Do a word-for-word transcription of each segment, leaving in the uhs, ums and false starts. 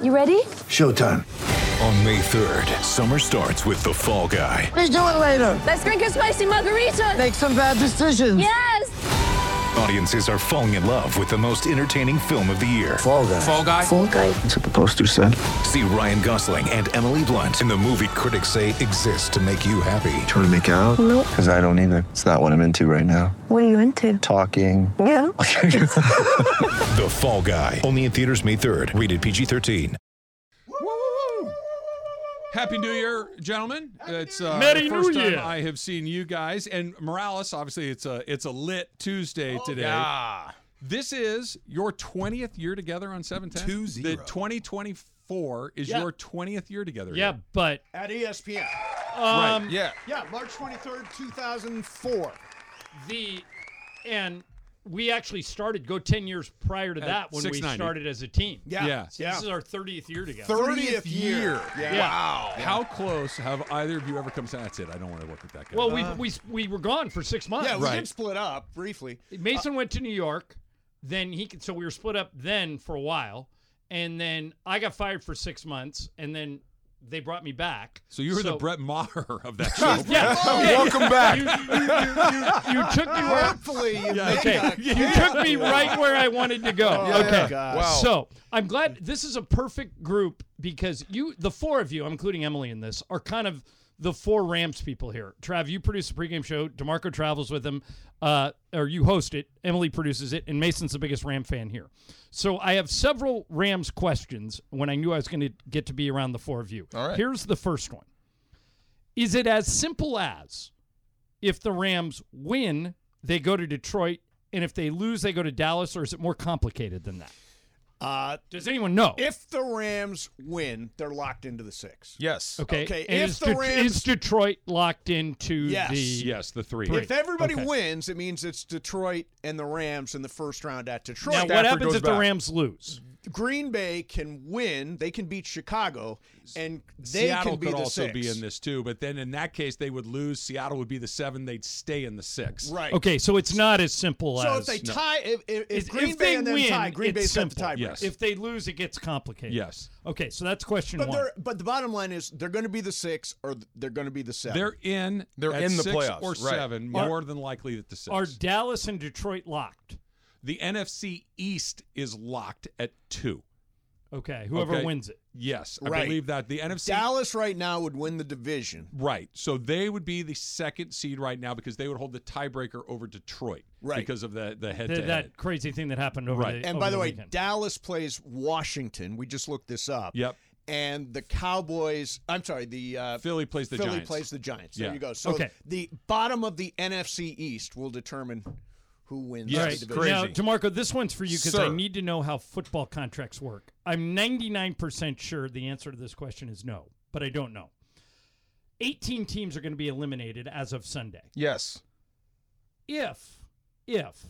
You ready? Showtime. On May third, summer starts with The Fall Guy. Let's do it later. Let's drink a spicy margarita. Make some bad decisions. Yes. Audiences are falling in love with the most entertaining film of the year. Fall Guy. Fall Guy? Fall Guy. That's what the poster said. See Ryan Gosling and Emily Blunt in the movie critics say exists to make you happy. Trying to make it out? Nope. Because I don't either. It's not what I'm into right now. What are you into? Talking. Yeah. The Fall Guy. Only in theaters May third. Rated P G thirteen. Happy New Year, gentlemen. It's uh, Merry the first New time Year. I have seen you guys. And Morales, obviously, it's a it's a lit Tuesday today. Yeah. This is your twentieth year together on seven ten. Two The zero. twenty twenty-four is Yeah. your twentieth year together. Yeah, here. but At E S P N. um, Yeah. Yeah, March twenty-third, two thousand four. the and we actually started go ten years prior to At that when we six ninety. started as a team. Yeah. Yeah. So yeah. this is our thirtieth year together. thirtieth year. Yeah. Yeah. How close have either of you ever come? That's it. I don't want to work with that guy. Well, we we we were gone for six months. Yeah, we Right. did split up briefly. Mason went to New York, then he so we were split up then for a while, and then I got fired for six months, and then they brought me back. so you were the So- Brett Maher of that show. Yeah. Welcome back. You, you, you, you, you took me where Hopefully, you Yeah, made okay. that You clear. took me right where I wanted to go. Oh, okay. God. Wow. So I'm glad this is a perfect group because you, the four of you, I'm including Emily in this, are kind of the four Rams people here. Trav, you produce the pregame show. DeMarco travels with him, uh, or you host it. Emily produces it, and Mason's the biggest Ram fan here. So I have several Rams questions when I knew I was going to get to be around the four of you. All right. Here's the first one. Is it as simple as if the Rams win, they go to Detroit, and if they lose, they go to Dallas, or is it more complicated than that? Uh, Does anyone know? if the Rams win, they're locked into the six. Yes. okay. okay, and if is, the Det- Rams- is Detroit locked into Yes. the Yes, the three. Three. If everybody Okay. wins, it means it's Detroit and the Rams in the first round at Detroit. Now, Stafford what happens goes if the back. Rams lose? Green Bay can win. They can beat Chicago, and they Seattle can be could the also six. be in this too, but then in that case they would lose. Seattle would be the seven. They'd stay in the six. Right. Okay, so it's not as simple So as if they tie, if, if, if Is- Green if Bay they and then win, tie, Green it's Bay's got the simple. tiebreaker. Yes. If they lose, it gets complicated. Yes. Okay, so that's question But one. they're but the bottom line is they're going to be the six or they're going to be the seven. They're in. They're at in the six playoffs, or right. seven. Are- More than likely at the six. Are Dallas and Detroit locked? the N F C East is locked at two. Okay, whoever Okay. wins it. Yes, I Right. believe that the N F C. Dallas right now would win the division. Right. So they would be the second seed right now because they would hold the tiebreaker over Detroit. Right. Because of the the head Th- to that head. crazy thing that happened over Right. the And over by the, way, weekend. Dallas plays Washington. We just looked this up. Yep. And the Cowboys, I'm sorry, the uh, Philly plays the Philly Giants. plays the Giants. There Yeah. you go. So Okay. the bottom of the N F C East will determine who wins Yes, the Right. division. crazy. Now, DeMarco, this one's for you because I Sir. need to know how football contracts work. I'm ninety-nine percent sure the answer to this question is no, but I don't know. eighteen teams are going to be eliminated as of Sunday. Yes. If, if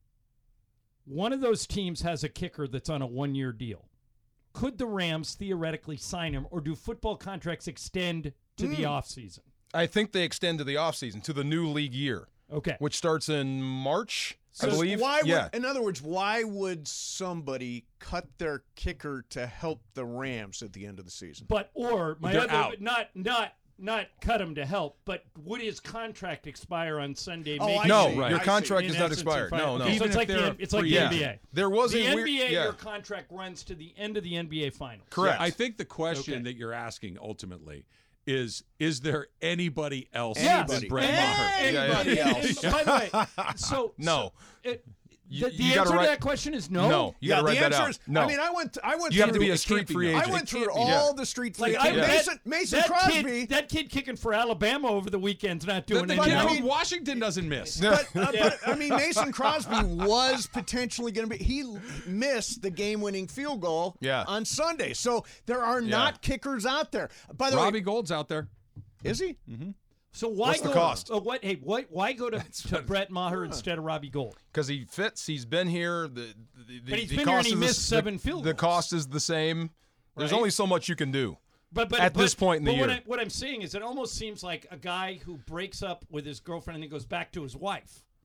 one of those teams has a kicker that's on a one-year deal, could the Rams theoretically sign him, or do football contracts extend to the offseason? I think they extend to the offseason, to the new league year, Okay. which starts in March, I So believe. why would, yeah. in other words, why would somebody cut their kicker to help the Rams at the end of the season? But or my They're other out. not not not cut him to help, but would his contract expire on Sunday? Oh, making I no, see. Right. your I see. contract in is not essence expired. in No, no. Okay, so Even it's if like they're the it's like free the agent. N B A. There was the a weird- N B A. yeah. Your contract runs to the end of the N B A finals. Correct. I think the question Okay. that you're asking ultimately is: Is there anybody else Yes. than Brett And- Maher? Anybody Yeah, yeah. else? And by the way, so No. so, it, You- the the you gotta answer to write- that question is no. No. You yeah, got to write the that answer out. is. No. I mean, I went. I went. you have to through, be a it street can't be free no. agent. I went through It can't be. all Yeah. the street Like free. I, kickers. that, Mason, Mason that Crosby. kid, that kid kicking for Alabama over the weekend's not The, doing the anything. kid I from mean- Washington doesn't miss. But, uh, but I mean, Mason Crosby was potentially going to be. He missed the game-winning field goal Yeah. on Sunday. So there are not kickers out there. By the Robbie way, Gold's out there. is he? So why What's go? the cost? Uh, what? Hey, why, why go to, to Brett Maher instead of Robbie Gold? Because he fits. He's been here. The, the, the, But he's the been here and cost he is the- missed seven the, field The goals. cost is the same. There's Right. only so much you can do. But, but At but- this point in the but What, year. I, what I'm saying is, it almost seems like a guy who breaks up with his girlfriend and then goes back to his wife.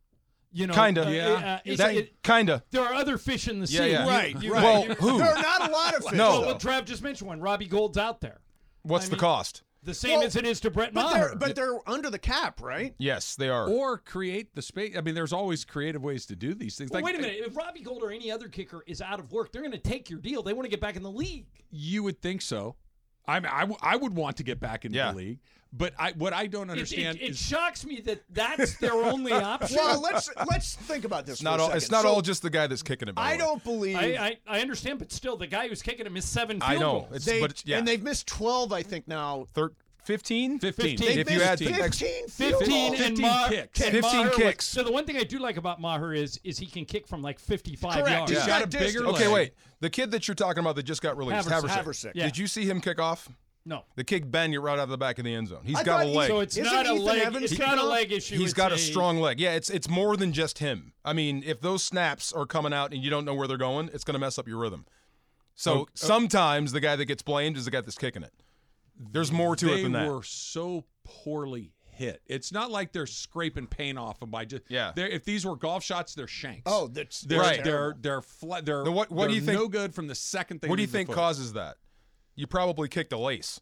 You know, Kinda. uh, Yeah. uh, it's- That it- kinda. there are other fish in the sea. Yeah, yeah. You- Right, you- right. Well, you- who? There are not a lot of fish. No. though. Well, Trav just mentioned one. Robbie Gould's out there. What's I the mean- cost? The same Well, as it is to Brett but Maher. they're but they're under the cap, right? Yes, they are. Or create the space. I mean, there's always creative ways to do these things. Well, Like, wait a minute. If Robbie Gould or any other kicker is out of work, they're going to take your deal. They want to get back in the league. You would think so. I mean, I, w- I would want to get back into Yeah. the league, but I what I don't It, understand it, it is shocks me that that's their only option. Well, let's let's think about this. It's for not a all. second. It's not So, all just the guy that's kicking it. By the I way. don't believe. I, I, I understand, but still, the guy who's kicking him is seven field I know. goals. It's they, but it's, yeah. and they've missed twelve, I think now. Thir- fifteen? fifteen. They've If you missed add the ex- fifteen, field fifteen goals. and fifteen Maher, kicks. and fifteen Maher was- kicks. So the one thing I do like about Maher is is he can kick from like fifty-five Correct. yards. He's Yeah. got got a bigger distance. leg. Okay, wait. The kid that you're talking about that just got released, Haversick. Haversick. Haversick. Yeah. Did you see him kick off? No. The kick bend you right out of the back of the end zone. He's I got a thought he- leg. So it's Isn't not a Ethan leg. Evans It's kicking not a off? leg issue. He's it's got a strong leg. Yeah, it's it's more than just him. I mean, if those snaps are coming out and you don't know where they're going, it's going to mess up your rhythm. So Oh, oh. sometimes the guy that gets blamed is the guy that's kicking it. There's more to they it than that. were so poorly hit. It's not like they're scraping paint off them by just. Yeah. they're- If these were golf shots, they're shanks. Oh, that's they're right. they're they're flat. They're Then what- what do they're you think- No good from the second they. What do you leave the think foot. causes that? You probably kicked a lace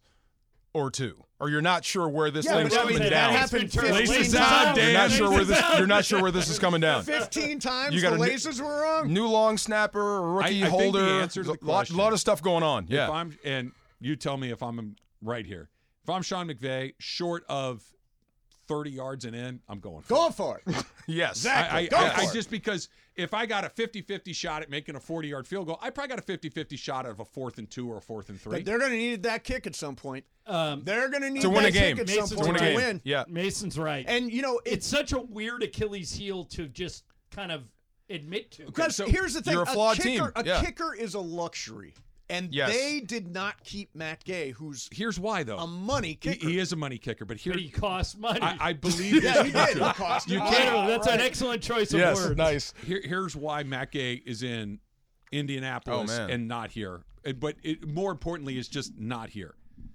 or two, or you're not sure where this Yeah, thing but is I mean, coming that down. happened Laces fifteen out, times. You're Dan. not sure where this. Laces out. You're not sure where this is coming down. Fifteen times You got the a new- laces were wrong. New long snapper, rookie I- I think the holder. answer to the a lot, question- lot of stuff going on. If Yeah. I'm and you tell me if I'm right here. If I'm Sean McVay, short of thirty yards and in, I'm going for Go it. for it. Yes. Exactly. I, I, Go I, for I it. just because if I got a fifty-fifty shot at making a forty-yard field goal, I probably got a fifty-fifty shot of a fourth and two or a fourth and three. But they're going to need that kick at some point. Um, They're going to need To win that a game. kick at Mason's some To point win a to game. win. Yeah. Mason's right. And you know, it's it's such a weird Achilles heel to just kind of admit to. because so here's the thing: you're a flawed kicker, team. a Yeah. kicker is a luxury, and Yes. they did not keep Matt Gay, who's Here's why, though. a money he, kicker. he is a money kicker, but here But he costs money. I, I believe yeah, this he to be did. true. It cost You him. can't- Oh, that's an excellent choice of words. Nice. Here, here's why Matt Gay is in Indianapolis Oh, man. and not here. And- But it, more importantly, is just not here.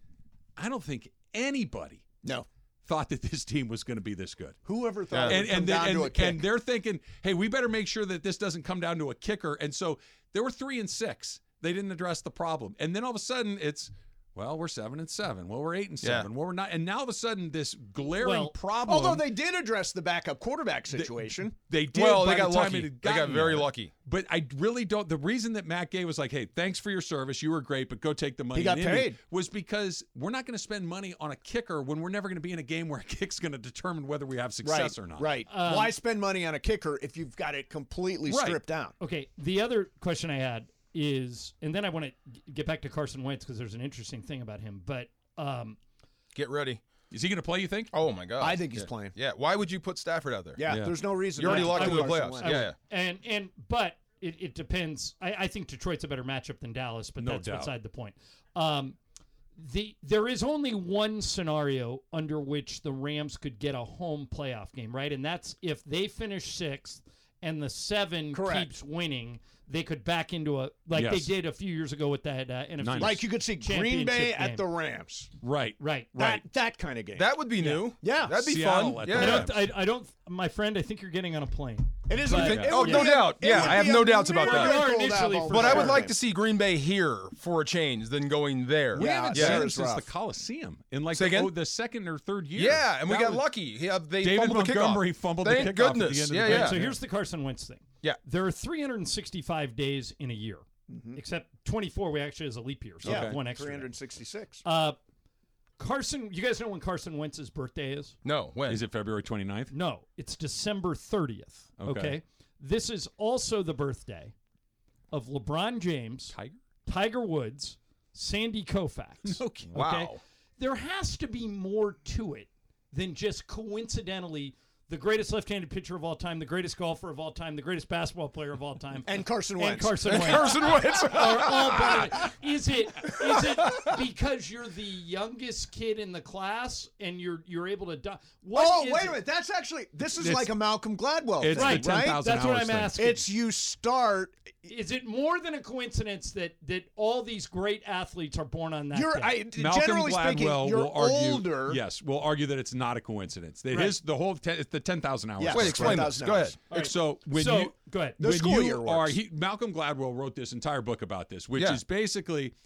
I don't think anybody No, thought that this team was going to be this good. whoever thought Yeah. it And would come and, down they, to a and, kick? and they're thinking, hey, we better make sure that this doesn't come down to a kicker. And so they were three and six. They didn't address the problem. And then all of a sudden it's, well, we're seven and seven. Well, we're eight and Yeah. seven. Well, we're not. And now all of a sudden this glaring Well, problem. Although they did address the backup quarterback situation. They did. Well, by they got the time lucky. it had They got gotten very there. lucky. But I really don't. The reason that Matt Gay was like, "Hey, thanks for your service. You were great, but go take the money." He got in Indy," paid. Was because we're not going to spend money on a kicker when we're never going to be in a game where a kick's going to determine whether we have success right, or not. Right. Um, Why spend money on a kicker if you've got it completely Right. stripped down? Okay, the other question I had is, and then I want to get back to Carson Wentz because there's an interesting thing about him. But um, Get ready. Is he going to play? You think? Oh my God. I think he's Yeah. playing. Yeah. Why would you put Stafford out there? Yeah, Yeah. there's no reason. You're already not locked to into the play playoffs. Carson Yeah. Wentz. yeah. and and but it, it depends. I, I think Detroit's a better matchup than Dallas, but No that's doubt. beside the point. Um, the there is only one scenario under which the Rams could get a home playoff game, right? And that's if they finish sixth and the seven Correct. keeps winning. They could back into a like Yes. they did a few years ago with that uh, N F C. Niners. Like you could see Green Bay Championship at game. the Rams. Right. Right. That that kind of game. That would be new. Yeah. That'd be Seattle fun. at the Yeah. I Rams. don't. I, I don't. My friend, I think you're getting on a plane. it is. But- a, it Oh, would no be a- doubt. it Yeah, would I have be no a doubts about that. miracle We are to have initially home for But I would field like game. to see Green Bay here for a change than going there. We Yeah, haven't yeah, seen them it's since rough. the Coliseum in like Say the, again? oh, the second or third year. Yeah, and we That got was- lucky. Yeah, they David fumbled the kickoff. Montgomery fumbled Thank the kickoff at the goodness. end of the yeah, game. yeah. So here's the Carson Wentz thing. Yeah. There are three hundred sixty-five days in a year, except twenty-four. We actually has a leap year, so we Yeah, have one extra. three day. hundred sixty-six. Uh, Carson, you guys know when Carson Wentz's birthday is? No, when? Is it February twenty-ninth? No, it's December thirtieth. Okay. Okay. This is also the birthday of LeBron James, Tiger? Tiger Woods, Sandy Koufax. Okay. Wow. There has to be more to it than just coincidentally the greatest left-handed pitcher of all time, the greatest golfer of all time, the greatest basketball player of all time, And Carson and Wentz. Carson Wentz. Carson Wentz. Are all part of it. Is it is it because you're the youngest kid in the class and you're you're able to die? What oh, is wait it? a minute. That's actually this is It's- like a Malcolm Gladwell It's thing, the ten right? thousand That's what hours I'm thing. asking. It's you start is it more than a coincidence that that all these great athletes are born on that You're, day? I, Malcolm generally speaking, Gladwell you're will argue. older. Yes, will argue that it's not a coincidence. That Right. his the whole ten, it's the ten thousand hours. Yes. Wait, explain this. 10,000 Go ahead. hours. All right. So when so you go ahead. The when school you year are works. he, Malcolm Gladwell wrote this entire book about this, which Yeah. is basically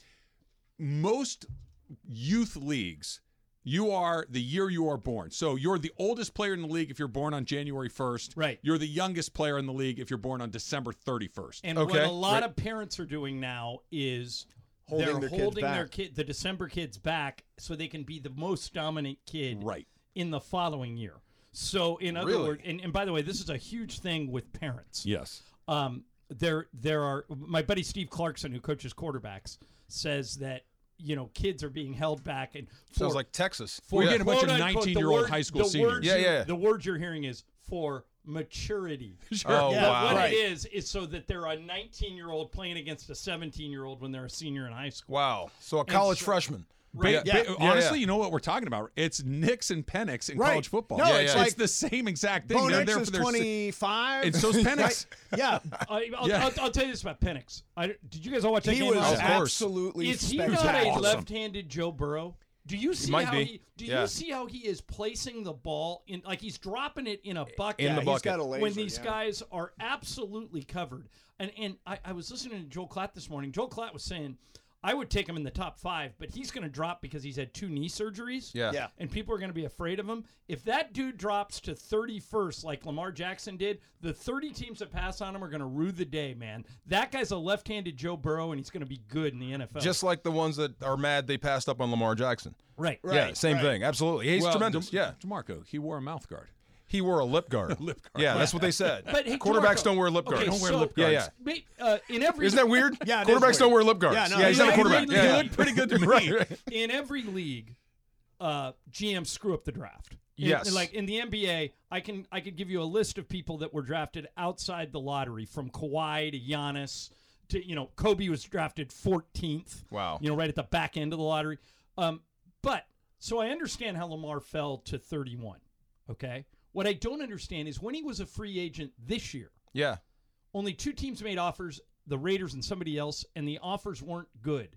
most youth leagues. You are the year you are born. So you're the oldest player in the league if you're born on January first. Right. You're the youngest player in the league if you're born on December thirty-first. And Okay. what a lot Right. of parents are doing now is Holding they're their kids holding their back. kid, the December kids back, so they can be the most dominant kid Right. in the following year. So, in other Really? words, and, and by the way, this is a huge thing with parents. Yes. Um, there, there are my buddy Steve Clarkson, who coaches quarterbacks, says that you know kids are being held back and for, Sounds like Texas. for We're getting a bunch of quote, unquote, the nineteen-year-old word- high school the seniors. words Yeah, you- yeah. The word you're hearing is for maturity. Oh, Yeah, wow. What Right. it is is so that they're a nineteen-year-old playing against a seventeen-year-old when they're a senior in high school. Wow. So a college so- freshman. Right. Ba- Yeah. ba- Yeah, honestly, yeah. you know what we're talking about? It's Knicks and Penix in Right. college football. No, Yeah, it's yeah. like It's the same exact thing. Bo They're Nix there is for their si- twenty-five. And so's Penix. Right? Yeah. I, I'll, Yeah. I'll, I'll tell you this about Penix. I, did you guys all watch that He game? was last Of night? course. absolutely Is he not a spectacular. left-handed Joe Burrow? Do you see might how be. he? Do Yeah. you see how he is placing the ball in? Like he's dropping it in a bucket. In the He's bucket. got a laser, when these yeah. guys are absolutely covered. And and I, I was listening to Joel Klatt this morning. Joel Klatt was saying, I would take him in the top five, but he's going to drop because he's had two knee surgeries. Yeah. Yeah. And people are going to be afraid of him. If that dude drops to thirty-first like Lamar Jackson did, the thirty teams that pass on him are going to rue the day, man. That guy's a left-handed Joe Burrow, and he's going to be good in the N F L. Just like the ones that are mad they passed up on Lamar Jackson. right. Right. Yeah, same right. thing. Absolutely. He's Well, tremendous. De- yeah. DeMarco, he wore a mouth guard. He wore a lip guard. Lip guard. Yeah, that's what they said. But hey, Quarterbacks DeMarco- don't wear lip okay, guards. Don't wear so- lip Yeah, guards. yeah. Ma- Uh, in every Isn't that weird? Yeah, it is Quarterbacks weird. don't wear lip guards. Yeah, no, yeah he's he not a looked- quarterback. he yeah, looked pretty good to me. Right, right. in every league, uh, G Ms screw up the draft. In- Yes. like in the N B A, I can I could give you a list of people that were drafted outside the lottery, from Kawhi to Giannis to you know Kobe was drafted fourteenth. Wow. You know, right at the back end of the lottery. Um, but so I understand how Lamar fell to thirty-one. Okay. What I don't understand is when he was a free agent this year, Yeah. only two teams made offers, the Raiders and somebody else, and the offers weren't good.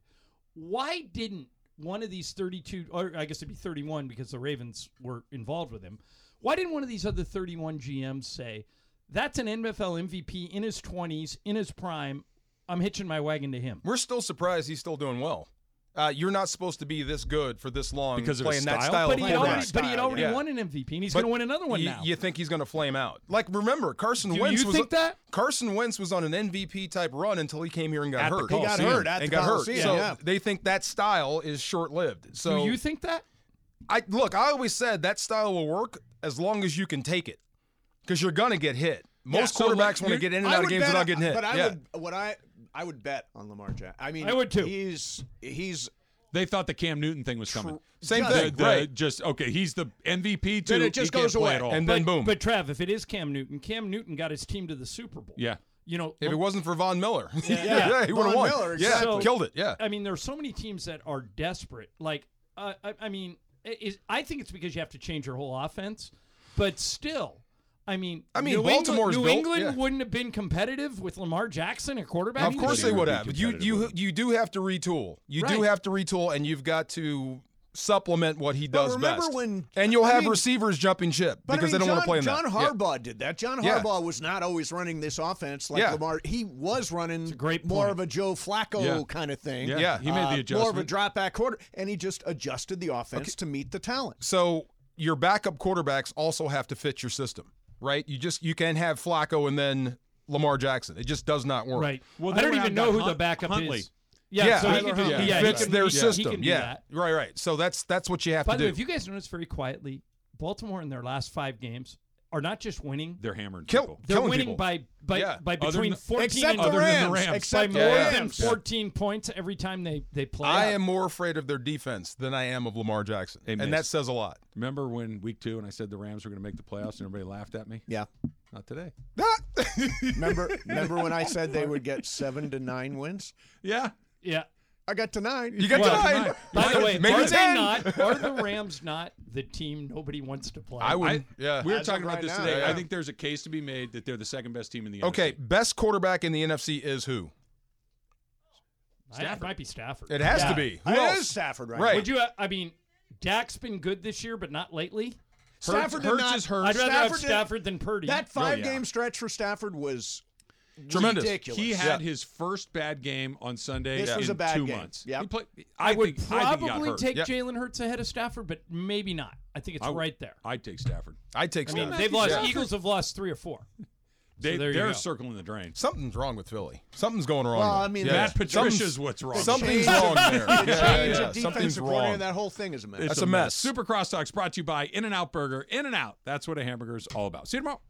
Why didn't one of these thirty-two, or I guess it'd be thirty-one because the Ravens were involved with him, why didn't one of these other thirty-one G Ms say, that's an N F L M V P in his twenties, in his prime, I'm hitching my wagon to him? We're still surprised he's still doing well. Uh, you're not supposed to be this good for this long Because of his playing that style? style But of he, had already, quarterback. but he had style, already yeah. won an M V P, and he's But going to win another one you, now. you think he's going to flame out? Like, remember, Carson Do Wentz you was think that? Carson Wentz was on an M V P type run until he came here and got At the hurt. He got Coliseum. hurt at and the got hurt. Coliseum, So yeah. they think that style is short lived. So Do you think that? I look, I always said that style will work as long as you can take it, because you're gonna get hit. Most so, like, quarterbacks want to you're- get in and I out of would games bet without on- getting hit. But I yeah. would what I I would bet on Lamar Jackson. I mean, I would too. He's he's They thought the Cam Newton thing was coming. Same Just- thing, The- the- right? Just okay. He's the M V P too. Then it just he can't goes play away. at all. And then but, boom. But Trav, if it is Cam Newton, Cam Newton got his team to the Super Bowl. yeah. You know, If it wasn't for Von Miller, yeah, Yeah. he would have Von won. Miller, Yeah, exactly. killed it. Yeah. I mean, there are so many teams that are desperate. Like, uh, I, I mean, is I think it's because you have to change your whole offense. But still, I mean, I mean, New Baltimore's England, New built- England yeah. wouldn't have been competitive with Lamar Jackson at quarterback. Of course Anybody they would would be have. But you competitive you with him. you do have to retool. You do Right. have to retool, and you've got to supplement what he does remember best. when- and you'll I have mean- receivers jumping ship But because I mean, they don't John, want to play in John that. Yeah. Harbaugh did that. John Yeah. Harbaugh was not always running this offense like Yeah. Lamar. He was running a great more point. of a Joe Flacco Yeah. kind of thing. Yeah, Yeah. he made the Uh, More of a adjustment. drop back quarter, and he just adjusted the offense to meet the talent. So your backup quarterbacks also have to fit your system, right? You just you can have Flacco and then Lamar Jackson. It just does not work. Right. Well, I they don't went even out know and who got the Hunt- backup Huntley. is. Yeah, Yeah, so he I- can do, yeah, yeah, he he fits can- their yeah, system. He can do yeah, that. right, right. So that's that's what you have By to the do. way, if you guys notice very quietly, Baltimore in their last five games are not just winning; They're hammering Kill- people. they're killing winning people. by by Yeah. by Other between than- fourteen Except and the other than the Rams. Rams. by Except more the Yeah. than Rams. fourteen points every time they they play. I out. am more afraid of their defense than I am of Lamar Jackson, They and that missed. says a lot. Remember when week two and I said the Rams were going to make the playoffs and everybody laughed at me? Yeah. Not today. Remember, remember when I said they would get seven to nine wins? Yeah. Yeah. I got to nine. You got Well, to nine. nine. By the way, Maybe are they ten. not? Are the Rams not the team nobody wants to play? I would. I, Yeah. we were As talking of about right this now, today. yeah. I think there's a case to be made that they're the second best team in the Okay, N F C. best quarterback in the N F C is who? I- It might be Stafford. It has Yeah. to be. Who It else? is Stafford right, Right. now. Would you? I mean, Dak's been good this year, but not lately. Stafford did Hurts not, is hurt. I'd rather have Stafford did- Stafford than Purdy. That Oh, yeah. five-game stretch for Stafford was Tremendous. ridiculous. He had Yeah. his first bad game on Sunday This was in a bad two game. months. Yep. He played, I, I, would think, I think he got probably hurt. take Yep. Jalen Hurts ahead of Stafford, but maybe not. I think it's I would- right there. I'd take Stafford. I'd take I mean, Stafford. they've lost. Yeah. Eagles have lost three or four. They, there you they're go. circling the drain. Something's wrong with Philly. Something's going wrong. Well, there. I mean, yeah. Matt Patricia's Something's- what's wrong. Something's change- wrong there. Yeah, the yeah, change yeah. of Something's defensive coordinator, wrong. that whole thing is a mess. It's That's a mess. Super Crosstalks brought to you by In-N-Out Burger. In-N-Out. That's what a hamburger's all about. See you tomorrow.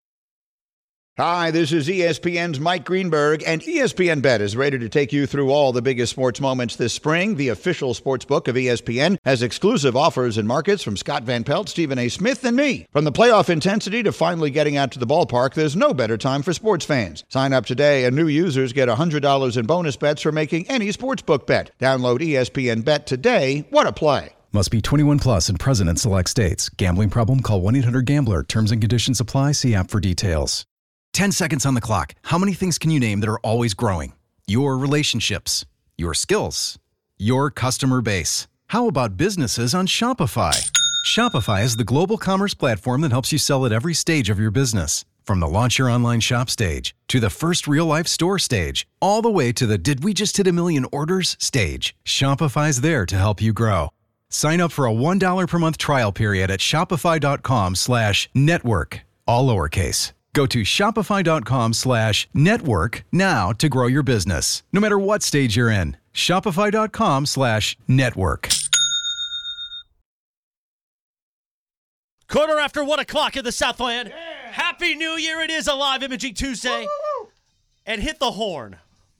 Hi, this is E S P N's Mike Greenberg, and E S P N Bet is ready to take you through all the biggest sports moments this spring. The official sports book of E S P N has exclusive offers and markets from Scott Van Pelt, Stephen A. Smith, and me. From the playoff intensity to finally getting out to the ballpark, there's no better time for sports fans. Sign up today, and new users get one hundred dollars in bonus bets for making any sportsbook bet. Download E S P N Bet today. What a play. Must be twenty-one plus and present in select states. Gambling problem? Call one eight hundred gambler. Terms and conditions apply. See app for details. ten seconds on the clock. How many things can you name that are always growing? Your relationships, your skills, your customer base. How about businesses on Shopify? Shopify is the global commerce platform that helps you sell at every stage of your business. From the launch your online shop stage to the first real life store stage, all the way to the did we just hit a million orders stage. Shopify's there to help you grow. Sign up for a one dollar per month trial period at shopify.com slash network, all lowercase. Go to shopify.com slash network now to grow your business, no matter what stage you're in. Shopify.com slash network. Quarter after one o'clock in the Southland. Yeah. Happy New Year. It is a live Imaging Tuesday. Woo-hoo. And hit the horn.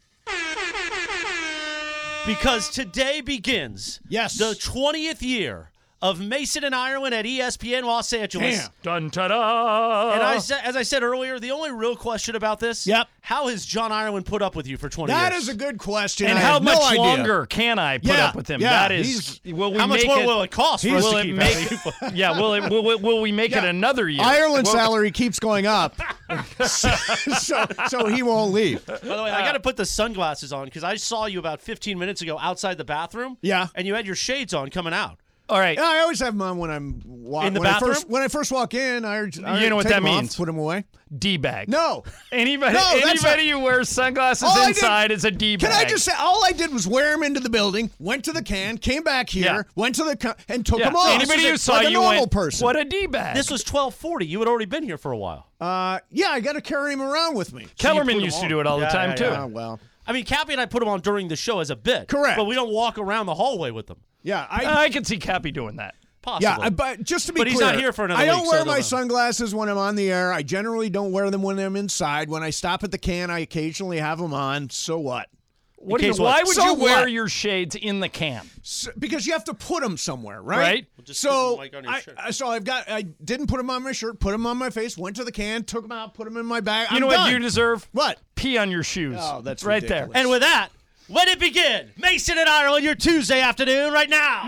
Because today begins yes. the twentieth year of Mason and Ireland at E S P N Los Angeles. Dun ta da! And I said, as I said earlier, the only real question about this, yep. how has John Ireland put up with you for twenty that years? That is a good question. And I how have no much idea. longer can I put yeah, up with him? Yeah, that is, will we how much make more it, will it cost for us will to it keep make, having- Yeah, will, it, will, will we make yeah. it another year? Ireland's well, salary keeps going up, so, so, so he won't leave. By the way, I got to put the sunglasses on because I saw you about fifteen minutes ago outside the bathroom. Yeah. And you had your shades on coming out. All right. Yeah, I always have them on when I'm wa- in the when bathroom. I first, when I first walk in, I, I you know what take that them off, means? put them away. D-bag. No. Anybody, No, that's anybody not- who wears sunglasses All I inside did- is a D-bag. Can I just say, all I did was wear them into the building, went to the can, came back here, Yeah. went to the co- and took Yeah. them off. Anybody This who is saw like a you normal went, person. what a D-bag. This was twelve forty. You had already been here for a while. Uh, yeah, I got to carry him around with me. Kellerman put used them to on. do it all Yeah, the time, yeah, too. yeah. Oh, well. I mean, Cappy and I put them on during the show as a bit. Correct. But we don't walk around the hallway with them. Yeah, I, I can see Cappy doing that. Possibly. Yeah, I, but just to be But clear, he's not here for another I don't week, so wear I don't my know. sunglasses when I'm on the air. I generally don't wear them when I'm inside. When I stop at the can, I occasionally have them on. So what? What do you, case why what? would So you wear what? your shades in the can? So, because you have to put them somewhere, right? Right. Well, just put So, them, like, on your I, shirt. I- so I've got. I didn't put them on my shirt. Put them on my face. Went to the can. Took them out. Put them in my bag. You I'm know done. what you deserve? What? Pee on your shoes. Oh, that's right ridiculous. there. And with that, let it begin. Mason and Ireland, your Tuesday afternoon right now.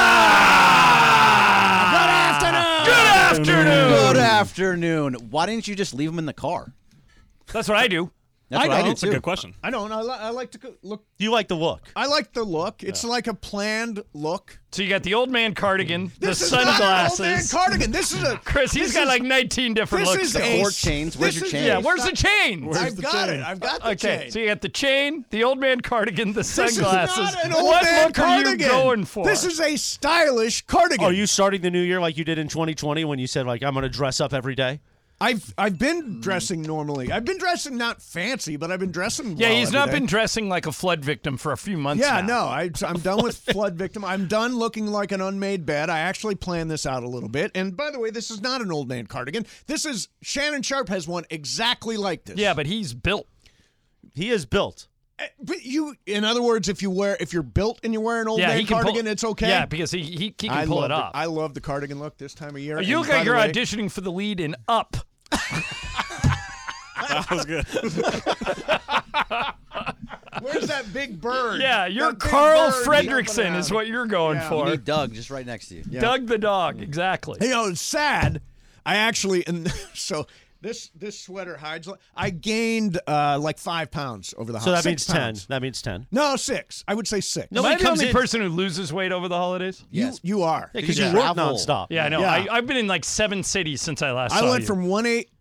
Good afternoon. Good afternoon. Why didn't you just leave them in the car? That's what I do. That's I what I don't. do That's too. a Good question. I don't. I, li- I like to go- look. You like the look. I like the look. It's like a planned look. So you got the old man cardigan, This the is not an sunglasses. old man cardigan. This is a Chris, he's this got is- like nineteen different this looks. is to a- it. Four chains. Where's this your is- chain? Yeah, where's the chain? I've got it. I've got the Okay, chain. so you got the chain, the old man cardigan, the This sunglasses. is not an old what man look cardigan. are you going for? This is a stylish cardigan. Are you starting the new year like you did in twenty twenty when you said, like, I'm going to dress up every day? I've I've been dressing normally. I've been dressing not fancy, but I've been dressing. yeah, well he's every not day. been dressing like a flood victim for a few months Yeah, now. no, I, I'm done with flood victim. I'm done looking like an unmade bed. I actually planned this out a little bit. And by the way, this is not an old man cardigan. This is Shannon Sharp has one exactly like this. Yeah, but he's built. He is built. Uh, But you, in other words, if you wear, if you're built and you wear an old Yeah, man he can pull- cardigan, it's okay. Yeah, because he he, he can I pull love it off. I love the cardigan look this time of year. you And look by like the you're way- auditioning for the lead in Up. That was good. Where's that big bird? Yeah, you're That big Carl bird Fredrickson jumping is out. what you're going Yeah. for. You need Doug just right next to you. Doug the dog, exactly. You know, it's sad. I actually, and so this this sweater hides. I gained uh, like five pounds over the So holidays. that means Six ten. pounds. That means ten. No, six. I would say six. Am I the only person who loses weight over the holidays? You, you are. Yeah, because you work nonstop. Yeah, I know. Yeah. I, I've been in like seven cities since I last I saw went you. from one eight,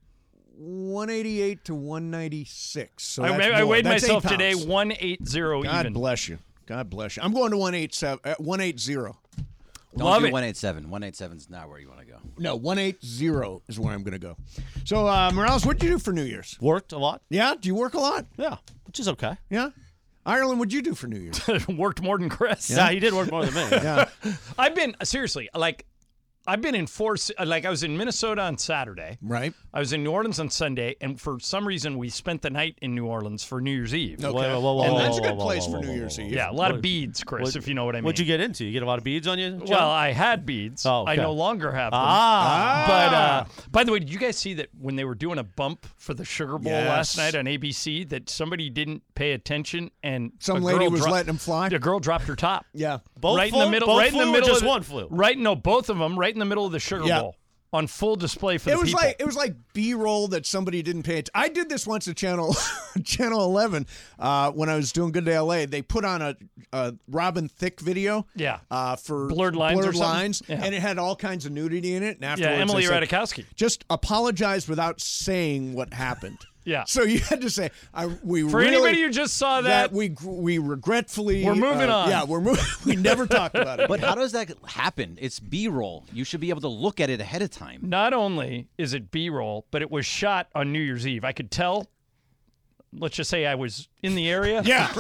one eighty-eight to one ninety-six. So I, that's I more. weighed That's myself eight today pounds. one eighty God even. bless you. God bless you. I'm going to one eighty-seven. Uh, one eighty. Don't Love do it. one eighty-seven. one eighty-seven is not where you want to go. No, one eighty is where I'm going to go. So, uh, Morales, what did you do for New Year's? Worked a lot. Yeah? Do you work a lot? Yeah, which is okay. Yeah? Ireland, what'd you do for New Year's? Worked more than Chris. Yeah, he did work more than me. Yeah. I've been seriously like I've been in four ci- like I was in Minnesota on Saturday. Right. I was in New Orleans on Sunday, and for some reason we spent the night in New Orleans for New Year's Eve. Okay. Whoa, whoa, whoa, and whoa, that's a whoa, good whoa, place whoa, for whoa, New whoa, Year's whoa. Eve. Yeah, a lot What- of beads, Chris, what- if you know what I mean. What'd you get into? You get a lot of beads on you? Joe? Well, I had beads. Oh, I okay. no longer have them. Ah. But uh, by the way, did you guys see that when they were doing a bump for the Sugar Bowl Yes. last night on A B C, that somebody didn't pay attention and Some a lady girl was dro- letting them fly? The girl dropped her top. Yeah. Both right flew? in the middle. Both right in the flew or middle. just of the, one flew? Right, no, both of them. Right in the middle of the Sugar Yeah. Bowl on full display for It the was people. like it was like B-roll that somebody didn't pay attention. I did this once at Channel Channel eleven uh, when I was doing Good Day L A. They put on a, a Robin Thicke video, Yeah. uh, for Blurred lines or blurred something? lines, Yeah. and it had all kinds of nudity in it. And yeah, afterwards, Emily they said, Ratajkowski. just apologize without saying what happened. Yeah. So you had to say, I, "We For really, anybody who just saw that, we we regretfully We're moving uh, on. Yeah, we're moving. We never talked about it. But how does that happen? It's B-roll. You should be able to look at it ahead of time. not only is it B-roll, but it was shot on New Year's Eve. I could tell. Let's just say I was in the area. Yeah.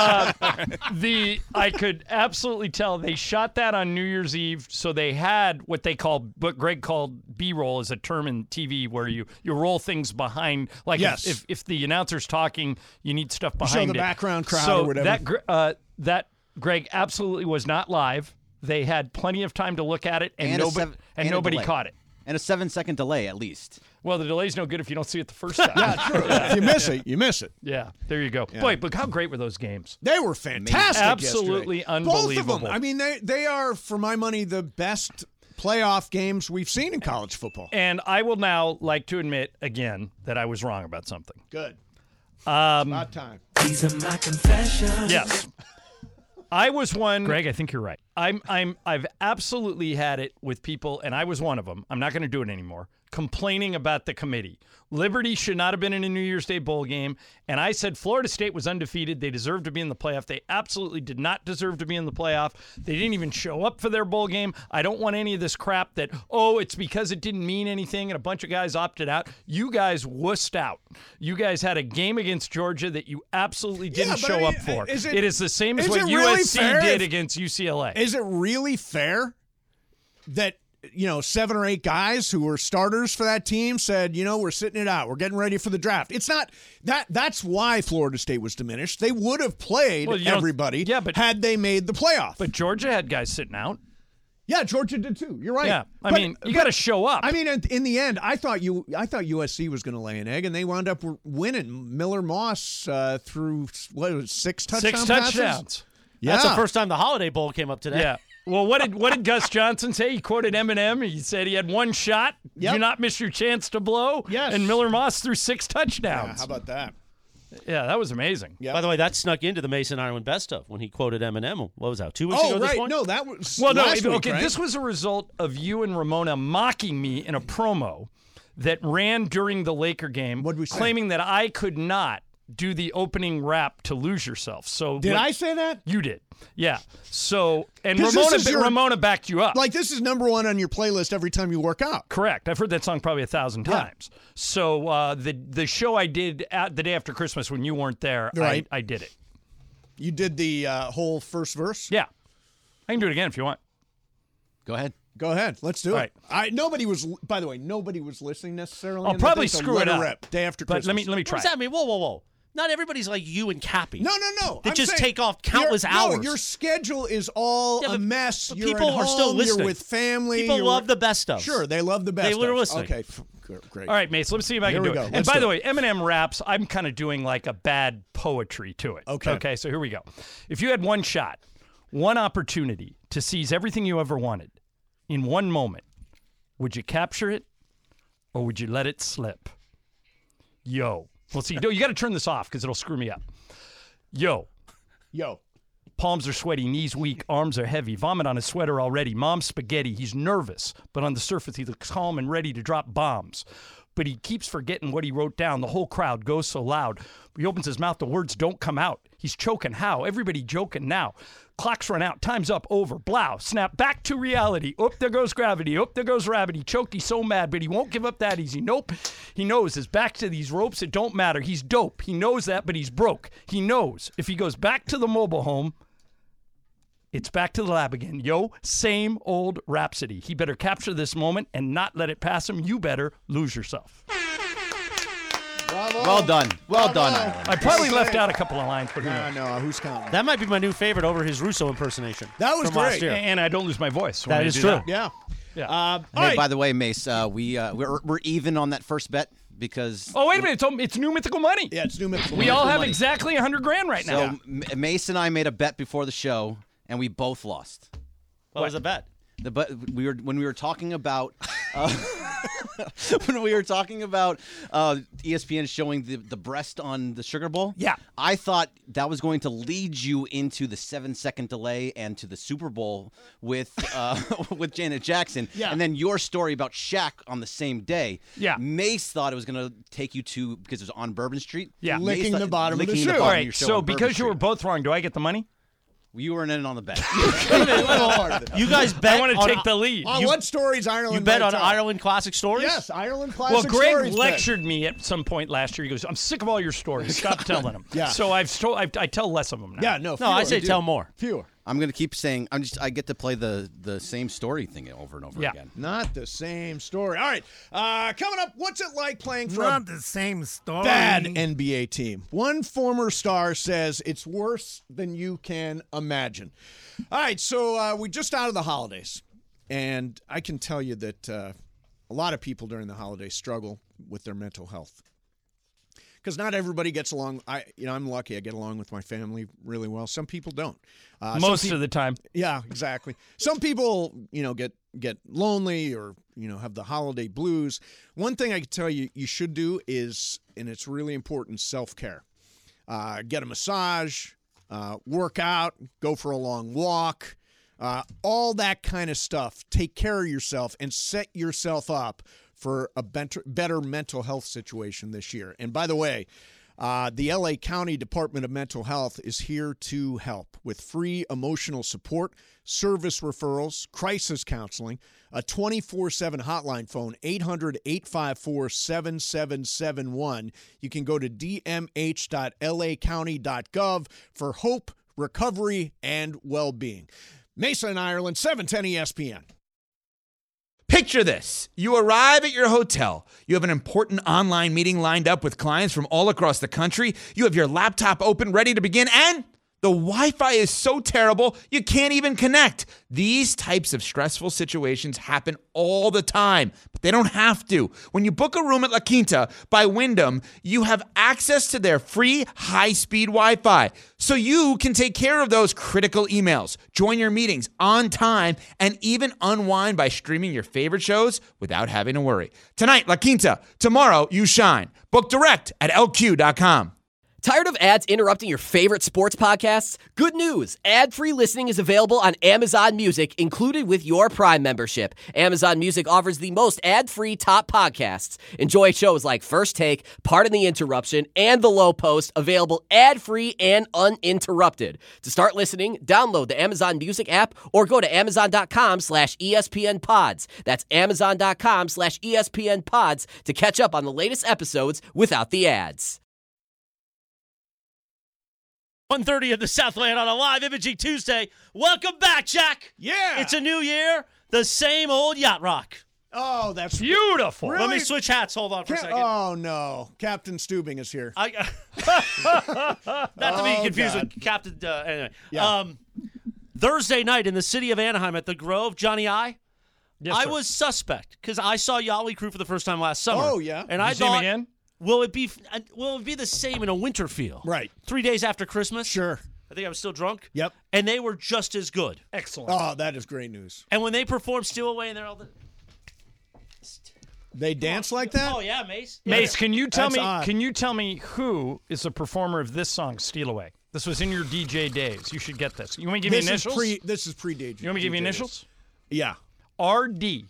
Uh, the I could absolutely tell they shot that on New Year's Eve, so they had what they call, what Greg called B-roll, is a term in T V where you you roll things behind. Like Yes. if, if if the announcer's talking, you need stuff show behind the it. background crowd so or whatever. That gr- uh, that Greg absolutely was not live. They had plenty of time to look at it, and, And a nobody seven- and and a nobody delay. caught it. And a seven-second delay at least. Well, the delay's no good if you don't see it the first time. yeah, true. If you miss it, you miss it. Yeah, there you go. Boy, but how great were those games? They were fantastic. Absolutely yesterday. Both of unbelievable. them. I mean, they they are, for my money, the best playoff games we've seen in college football. And I will now like to admit again that I was wrong about something. Good. Um, About time. These are my confessions. yes. I was one. Greg, I think you're right. I'm I'm I've absolutely had it with people, and I was one of them. I'm not going to do it anymore. Complaining about the committee. Liberty should not have been in a New Year's Day bowl game, and I said Florida State was undefeated. They deserved to be in the playoff. They absolutely did not deserve to be in the playoff. They didn't even show up for their bowl game. I don't want any of this crap that, oh, it's because it didn't mean anything and a bunch of guys opted out. You guys wussed out. You guys had a game against Georgia that you absolutely didn't Yeah, but show I mean, up for. is it- it is the same as is what it U really S C fair did if- against U C L A. Is it really fair that, you know, seven or eight guys who were starters for that team said, you know, we're sitting it out. We're getting ready for the draft. It's not that. That's why Florida State was diminished. They would have played Well, you don't- everybody yeah, but- had they made the playoff. But Georgia had guys sitting out. Yeah, Georgia did too. You're right. Yeah, I But- mean, you but- got to show up. I mean, in, in the end, I thought you, I thought U S C was going to lay an egg, and they wound up winning. Miller Moss uh, threw what was it, six touchdown Six passes? touchdowns. Yeah, That's the first time the Holiday Bowl came up today. Yeah. Well, what did what did Gus Johnson say? He quoted Eminem. He said he had one shot. Yep. Do not miss your chance to blow. Yes. And Miller Moss threw six Yeah, touchdowns. how about that? Yeah, that was amazing. Yeah. By the way, that snuck into the Mason Ireland Best of when he quoted Eminem. What was that? Two weeks Oh, ago. At this right. point? No, that was Well, no, last it- week, okay. right? This was a result of you and Ramona mocking me in a promo that ran during the Laker game, What'd we say? claiming that I could not do the opening rap to Lose Yourself. So Did what- I say that? You did. Yeah. So and 'Cause this Ramona is your- Ramona backed you up. Like, this is number one on your playlist every time you work out. Correct. I've heard that song probably a thousand Yeah. times. So uh, the the show I did at the day after Christmas when you weren't there, Right. I, I did it. You did the uh, whole first verse? Yeah. I can do it again if you want. Go ahead. Go ahead. Let's do All it. right. I Nobody was, by the way, nobody was listening necessarily. I'll and probably I think screw it let up. Rip, day after But Christmas. let me let me What try. does that mean? Whoa, whoa, whoa. Not everybody's like you and Cappy. No, no, no. They I'm just saying take off countless your- hours. No, your schedule is all Yeah, a but- mess. but You're people at are still home, listening. You're with family. People you're- love the best of. Sure, they love the best They were of. listening. Okay, f- great. All right, Mace, let's see if I Here can do we it. go. And Let's by do the it. way, Eminem raps, I'm kind of doing like a bad poetry to it. Okay. Okay, so here we go. If you had one shot, one opportunity to seize everything you ever wanted in one moment, would you capture it or would you let it slip? Yo. Let's see. No, you got to turn this off because it'll screw me up. Yo. Yo. Palms are sweaty, knees weak, arms are heavy, vomit on his sweater already, mom's spaghetti, he's nervous, but on the surface he looks calm and ready to drop bombs. But he keeps forgetting what he wrote down. The whole crowd goes so loud. He opens his mouth, the words don't come out. He's choking how? Everybody joking now. Clock's run out, time's up, over, blow, snap, back to reality. Oop, there goes gravity, oop, there goes rabbit. He choked, he's so mad, but he won't give up that easy. Nope, he knows his back to these ropes, it don't matter. He's dope, he knows that, but he's broke. He knows if he goes back to the mobile home, it's back to the lab again. Yo, same old Rhapsody. He better capture this moment and not let it pass him. You better lose yourself. Bravo. Well done. Well Bravo. done, Ireland. I probably left out a couple of lines, but who No, knows? no, who's counting? That might be my new favorite over his Russo impersonation. That was from last great. year. And I don't lose my voice. when That I is do true. that. Yeah. Yeah. Uh, all Hey, right. by the way, Mace, uh, we uh, we're we're even on that first bet because Oh, wait a minute. It's, it's new mythical money. Yeah, it's new mythical. We all have money. exactly one hundred grand right so now. M- Mace and I made a bet before the show, and we both lost. What was the bet? The but we were when we were talking about uh, when we were talking about uh, E S P N showing the, the breast on the Sugar Bowl. Yeah. I thought that was going to lead you into the seven second delay and to the Super Bowl with uh, with Janet Jackson. Yeah. And then your story about Shaq on the same day. Yeah. Mace thought it was going to take you to because it was on Bourbon Street. Yeah. Mace Licking thought- the bottom of the licking shoe. bottom All of right. your shoe So on Bourbon because you were Street. both wrong, do I get the money? You weren't in on the bet. You guys bet I want to on, take the lead. On you- what stories Ireland? You bet might on tell? Ireland Classic Stories? Yes, Ireland Well, classic Greg stories. bet. lectured me at some point last year. He goes, "I'm sick of all your stories. Stop telling them." Yeah. So I've sto- I've I tell less of them now. Yeah, no. No, fewer. I say You tell do. more. Fewer. I'm going to keep saying I'm just I get to play the the same story thing over and over Yeah. again. Not the same story. All right. Uh, coming up, what's it like playing for a Not the same story. bad N B A team? One former star says it's worse than you can imagine. All right, so uh, we're just out of the holidays, and I can tell you that uh, a lot of people during the holidays struggle with their mental health. Because not everybody gets along. I, you know, I'm lucky. I get along with my family really well. Some people don't. Uh, some Most peop- of the time. Yeah, exactly. Some people, you know, get get lonely or, you know, have the holiday blues. One thing I can tell you you should do is, and it's really important, self-care. Uh, get a massage, uh, work out, go for a long walk, uh, all that kind of stuff. Take care of yourself and set yourself up for a better, better mental health situation this year. And by the way, uh, the L A County Department of Mental Health is here to help with free emotional support, service referrals, crisis counseling, a twenty-four seven hotline phone, eight hundred, eight five four, seven seven seven one. You can go to d m h dot l a county dot gov for hope, recovery, and well-being. Mesa in Ireland, seven ten E S P N. Picture this. You arrive at your hotel. You have an important online meeting lined up with clients from all across the country. You have your laptop open, ready to begin, and the Wi-Fi is so terrible, you can't even connect. These types of stressful situations happen all the time, but they don't have to. When you book a room at La Quinta by Wyndham, you have access to their free high-speed Wi-Fi, so you can take care of those critical emails, join your meetings on time, and even unwind by streaming your favorite shows without having to worry. Tonight, La Quinta. Tomorrow, you shine. Book direct at L Q dot com. Tired of ads interrupting your favorite sports podcasts? Good news! Ad-free listening is available on Amazon Music, included with your Prime membership. Amazon Music offers the most ad-free top podcasts. Enjoy shows like First Take, Pardon the Interruption, and The Low Post, available ad-free and uninterrupted. To start listening, download the Amazon Music app or go to amazon.com slash ESPN pods. That's amazon.com slash ESPN pods to catch up on the latest episodes without the ads. one thirty of the Southland on a live Imaging Tuesday. Welcome back, Jack. Yeah. It's a new year. The same old yacht rock. Oh, that's beautiful. Really? Let me switch hats. Hold on for Ca- a second. Oh, no. Captain Stubing is here. I, not to be Oh, confused God. with Captain. Uh, anyway, Yeah. um, Thursday night in the city of Anaheim at the Grove, Johnny I, Yes, I sir. was suspect because I saw Yachtly Crew for the first time last summer. Oh, yeah? and Did I you see 'em thought, again? will it be uh, will it be the same in a winter feel? Right. Three days after Christmas. Sure. I think I was still drunk. Yep. And they were just as good. Excellent. Oh, that is great news. And when they performed "Steal Away" and they're all the They dance like that? oh yeah, Mace. Mace, can you tell That's me? odd. Can you tell me who is the performer of this song, "Steal Away"? This was in your D J days. You should get this. You want me to give this you initials? Is pre, this is pre-D J. you want me to give you initials? Yeah. R D.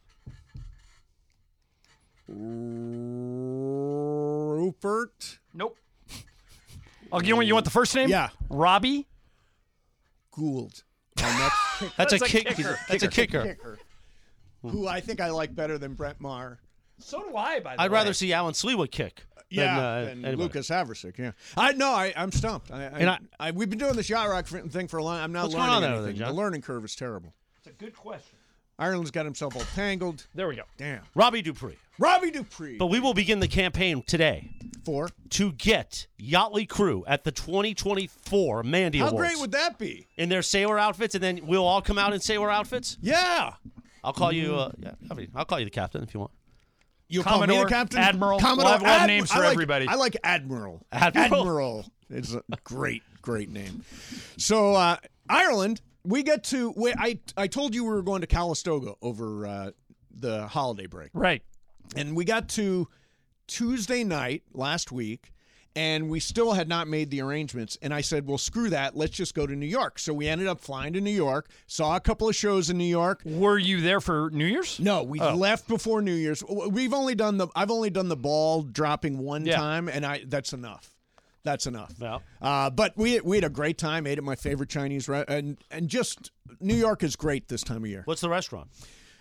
Rupert. Nope. Oh, you want you want the first name? Yeah. Robbie Gould. Our next kicker. That's, That's a, a kick, kicker. That's a kicker. kicker. Who I think I like better than Brent Maher. So do I. By the I'd way, rather see Alan Sleewa kick. Yeah, than, uh, and anybody. Lucas Haversick. Yeah, I no, I I'm stumped. I, I, And I- I, we've been doing this yacht rock thing for a long. I'm not What's going learning on there, anything. then, John? The learning curve is terrible. It's a good question. Ireland's got himself all tangled. There we go. Damn, Robbie Dupree. Robbie Dupree. But we will begin the campaign today Four. to get Yachtly Crew at the twenty twenty-four Mandy How Awards. great would that be? in their sailor outfits, and then we'll all come out in sailor outfits. Yeah. I'll call you. Uh, yeah, I mean, I'll call you the captain if you want. You call me the Commodore, captain? Admiral. Commodore, We'll have- we'll have Admi- names I for like- everybody. I like Admiral. Admiral? Admiral. It's a great, great name. So uh, Ireland, we get to. Wait, I I told you we were going to Calistoga over uh, the holiday break, Right. and we got to Tuesday night last week. And we still had not made the arrangements. And I said, well, screw that. Let's just go to New York. So we ended up flying to New York, saw a couple of shows in New York. Were you there for New Year's? No, we Oh. left before New Year's. We've only done the I've only done the ball dropping one Yeah. time, and I that's enough. That's enough. Yeah. Uh, but we we had a great time. Ate at my favorite Chinese re- and and just New York is great this time of year. What's the restaurant?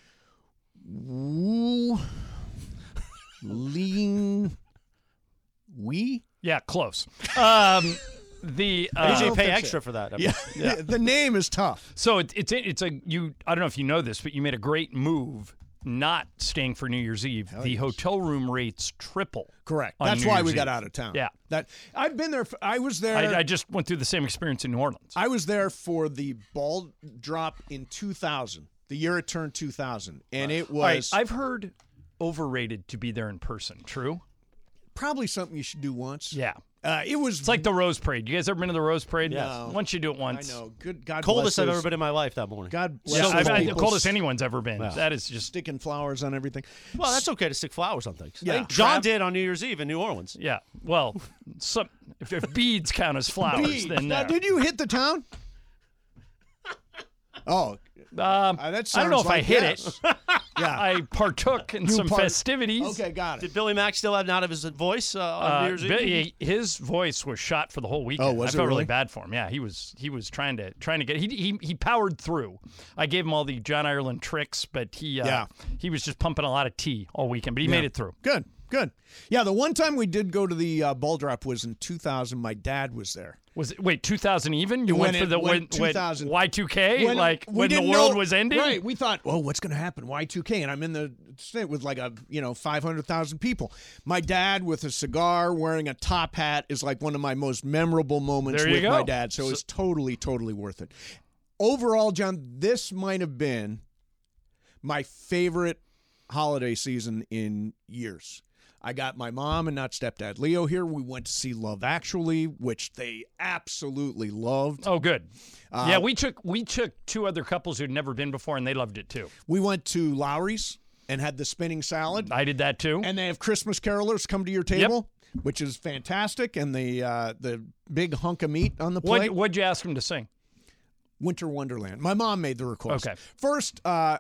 Wu Ling We? Yeah, close. Um, the uh, Usually don't pay think extra so. for that. Yeah. The name is tough. So it, it's it's a you. I don't know if you know this, but you made a great move not staying for New Year's Eve. the yes. hotel room rates triple. Correct. on That's New why Year's we got Eve. out of town. Yeah. That I've been there. For, I was there. I, I just went through the same experience in New Orleans. I was there for the ball drop in two thousand, the year it turned two thousand, and it All right, was I've heard overrated to be there in person. True. probably something you should do once. Yeah. Uh, it was. It's like the Rose Parade. You guys ever been to the Rose Parade? No. Once you do it once. I know. Good God. Coldest bless I've those- ever been in my life that morning. God bless Yeah, those I've, I, the people. coldest anyone's ever been. Wow. That is just Sticking flowers on everything. Well, that's okay to stick flowers on things. Yeah. I think John did on New Year's Eve in New Orleans. yeah. Well, some if, if beads count as flowers, Beads. then Now, uh, did you hit the town? Oh, um, uh, that I don't know sounds if I like hit yes. it. Yeah. I partook in You some part- festivities. Okay, got it. Did Billy Mack still have not of his voice uh, on Uh, New Year's Eve? Billy- his voice was shot for the whole weekend. Oh, was I it felt really really? bad for him. Yeah, he was he was trying to trying to get he he he powered through. I gave him all the John Ireland tricks, but he uh, Yeah. he was just pumping a lot of tea all weekend. But he Yeah. made it through. Good, good. Yeah, the one time we did go to the uh, ball drop was in two thousand. My dad was there. Was it wait two thousand even? You When went for it the went when, when two thousand. Y two K When- like we when the didn't world know- was ending. Right. We thought, oh, what's going to happen? Y two K. And I'm in the state with like a, you know, five hundred thousand people. My dad with a cigar wearing a top hat is like one of my most memorable moments There you with go. my dad. So, So- it's totally, totally worth it. Overall, John, this might have been my favorite holiday season in years. I got my mom and not stepdad Leo here. We went to see Love Actually, which they absolutely loved. Oh, good. Uh, yeah, we took we took two other couples who'd never been before, and they loved it too. We went to Lowry's and had the spinning salad. I did that too. And they have Christmas carolers come to your table, which is fantastic. And the uh, the big hunk of meat on the plate. What what'd you ask them to sing? Winter Wonderland. My mom made the request. Okay. First, uh,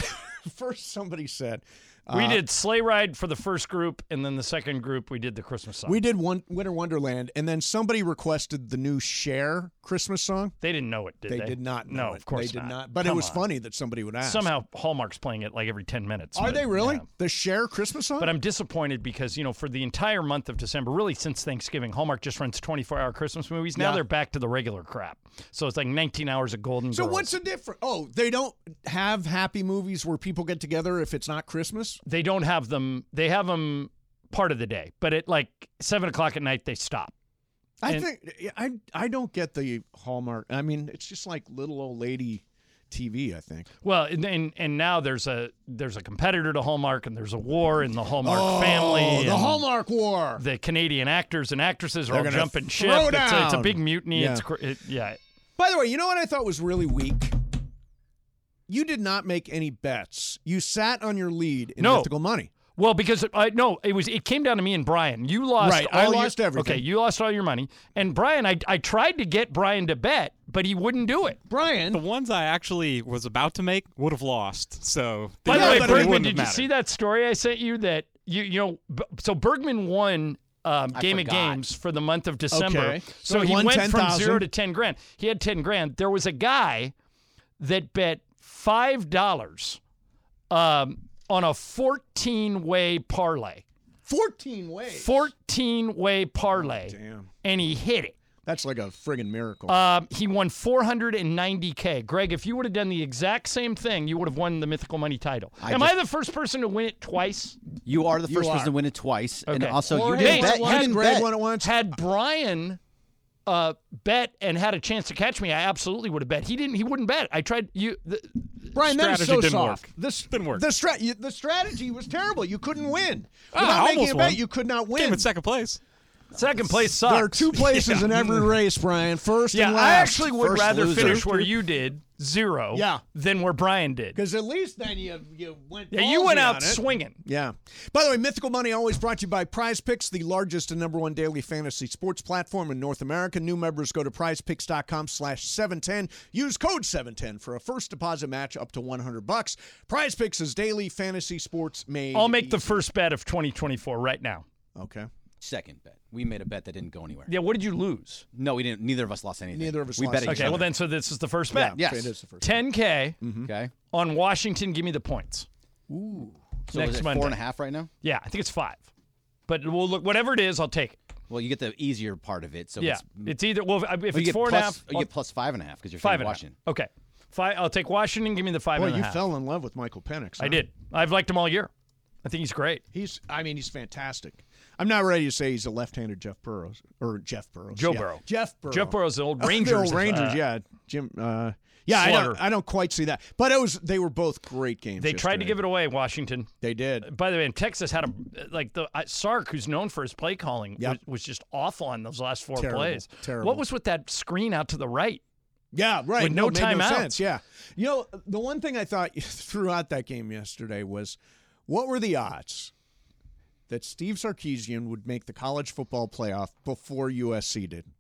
first somebody said We uh, did Sleigh Ride for the first group, and then the second group we did the Christmas song. we did one Winter Wonderland, and then somebody requested the new Cher Christmas song. They didn't know it, did they? They did not know No, it. of course they did not. not. But Come it was on. funny that somebody would ask. Somehow Hallmark's playing it like every ten minutes. Are but, they really? yeah. The Cher Christmas song? But I'm disappointed because, you know, for the entire month of December, really since Thanksgiving, Hallmark just runs twenty-four hour Christmas movies. Now Yeah. they're back to the regular crap. So it's like nineteen hours of Golden So Girls. what's the difference? Oh, they don't have happy movies where people get together if it's not Christmas? They don't have them. They have them part of the day, but at like seven o'clock at night, they stop. I And- think I I don't get the Hallmark. I mean, it's just like little old lady T V, I think. Well, and, and and now there's a there's a competitor to Hallmark, and there's a war in the Hallmark Oh, family. the and Hallmark War. The Canadian actors and actresses are They're all gonna jumping ship. throw It's a, it's a down. big mutiny. Yeah. It's cr- it, yeah. By the way, you know what I thought was really weak? You did not make any bets. You sat on your lead in No. Mythical Money. Well, because I no, it was it came down to me and Brian. You lost. Right, all I your- lost everything. Okay, you lost all your money, and Brian, I I tried to get Brian to bet, but he wouldn't do it. Brian, the ones I actually was about to make would have lost. So By the they way, really Bergman, wouldn't did have you see that story I sent you? That you you know, b- so Bergman won. Um, I game of forgot. games for the month of December. Okay. So, So he he won went from ten thousand. zero to ten grand. He had ten grand. There was a guy that bet five dollars um, on a fourteen-way parlay. fourteen ways. fourteen-way parlay. Damn. And he hit it. That's like a friggin' miracle. Um, he won four hundred ninety K. Greg, if you would have done the exact same thing, you would have won the Mythical Money title. I Am just- I the first person to win it twice? You are the You first are. person to win it twice, and Okay. also you Jorge didn't won bet. it You once, didn't Greg bet. won it once. Had Brian uh, bet and had a chance to catch me, I absolutely would have bet. He didn't. He wouldn't bet. I tried. You, the, Brian, that is strategy so didn't soft. work. This Didn't work. The, stra- you, the strategy was terrible. You couldn't win. Ah, Without I making almost a bet, won. you could not win. Came in second place. second place sucks. There are two places in every race, Brian. First Yeah, and I last. actually would First rather loser. finish where you did, zero, Yeah. than where Brian did. Because at least then you you went. Yeah, you went ballsy out on it. swinging. Yeah. By the way, Mythical Money always brought to you by Prize Picks, the largest and number one daily fantasy sports platform in North America. New members go to prizepicks.com slash 710. Use code seven ten for a first deposit match up to one hundred bucks. Prize Picks is daily fantasy sports made I'll make the easy. first bet of twenty twenty-four right now. Okay. Second bet. We made a bet that didn't go anywhere. Yeah, what did you lose? No, we didn't. Neither of us lost anything. Neither of us we lost bet anything. each Okay, well other. then, so this is the first bet. Yes. It is the first. ten K Okay. on Washington. Give me the points. Ooh. So Next is it Monday. four and a half right now? Yeah, I think it's five. But we'll look. Whatever it is, I'll take it. Well, you get the easier part of it. So yeah, it's, it's either. Well, if well, you it's get four and plus, a half, You I'll- get plus five and a half because you're five favoring and a half. Washington. Okay, five. I'll take Washington. Give me the five Boy, and a you half. fell in love with Michael Penix. I huh? did. I've liked him all year. I think he's great. He's, I mean, he's fantastic. I'm not ready to say he's a left-handed Jeff Burrows or Jeff Burrows. Joe yeah. Burrow. Jeff Burrow. Jeff Burrow's the old Oh, Rangers. the old Rangers, uh, yeah. Jim. Uh, yeah, I Slugger. don't, I don't quite see that, but it was. They were both great games. They tried to yesterday. give it away, Washington. They did. By the way, and Texas had a like the uh, Sark, who's known for his play calling, Yep. was, was just awful on those last four Terrible, plays. terrible. What was with that screen out to the right? Yeah, right. With no it made timeouts. sense. Yeah. You know, the one thing I thought throughout that game yesterday was, what were the odds that Steve Sarkisian would make the college football playoff before U S C did?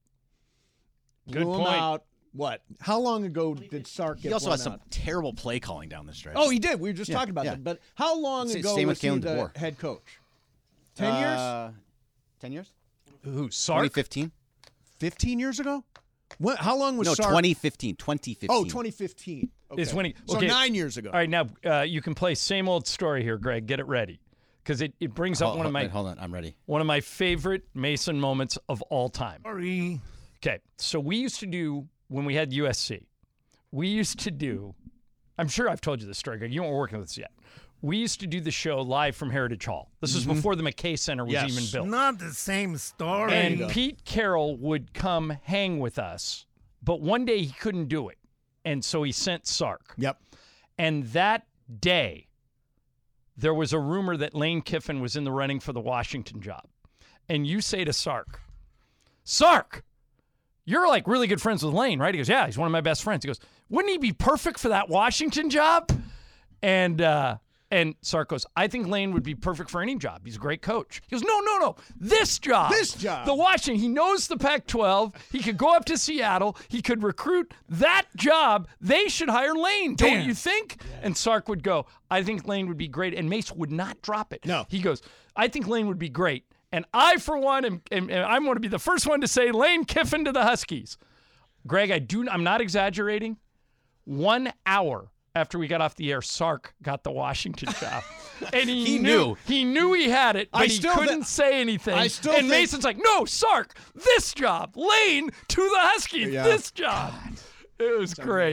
Good Blew him point. out. What? How long ago did Sark get He also blown has some out? terrible play calling down the stretch. Oh, he did. We were just Yeah, talking about yeah. that. But how long Sa- ago same was with he Kalen the DeBoer. head coach? Ten years? Uh, Ten years? Who, Sark? twenty fifteen? Fifteen years ago? What? How long was No, Sark? twenty fifteen. twenty fifteen. Oh, twenty fifteen. Okay. Is when he, so okay. nine years ago. All right, now uh, you can play same old story here, Greg. Get it ready, because it, it brings up Hold- one of my wait, hold on, I'm ready. one of my favorite Mason moments of all time. Sorry. Okay, so we used to do when we had U S C. We used to do. I'm sure I've told you this story, Greg. You weren't working with us yet. We used to do the show live from Heritage Hall. This was before the McKay Center was Yes. even built. Not the same story. And Pete Carroll would come hang with us, but one day he couldn't do it. And so he sent Sark. Yep. And that day, there was a rumor that Lane Kiffin was in the running for the Washington job. And you say to Sark, Sark, you're like really good friends with Lane, right? He goes, yeah, he's one of my best friends. He goes, wouldn't he be perfect for that Washington job? And uh, and Sark goes, I think Lane would be perfect for any job. He's a great coach. He goes, no, no, no, this job. This job. The Washington. He knows the Pac twelve. He could go up to Seattle. He could recruit that job. They should hire Lane, don't Damn. you think? And Sark would go, I think Lane would be great. And Mace would not drop it. No. He goes, I think Lane would be great. And I, for one, am, am, am, I'm going to be the first one to say Lane Kiffin to the Huskies. Greg, I do. I'm not exaggerating. One hour after we got off the air, Sark got the Washington job. And he, He knew, knew. he knew he had it, but I he still couldn't thi- say anything. I still and think- Mason's like, no, Sark, this job. Lane to the Huskies, Yeah. this job. It was great. amazing.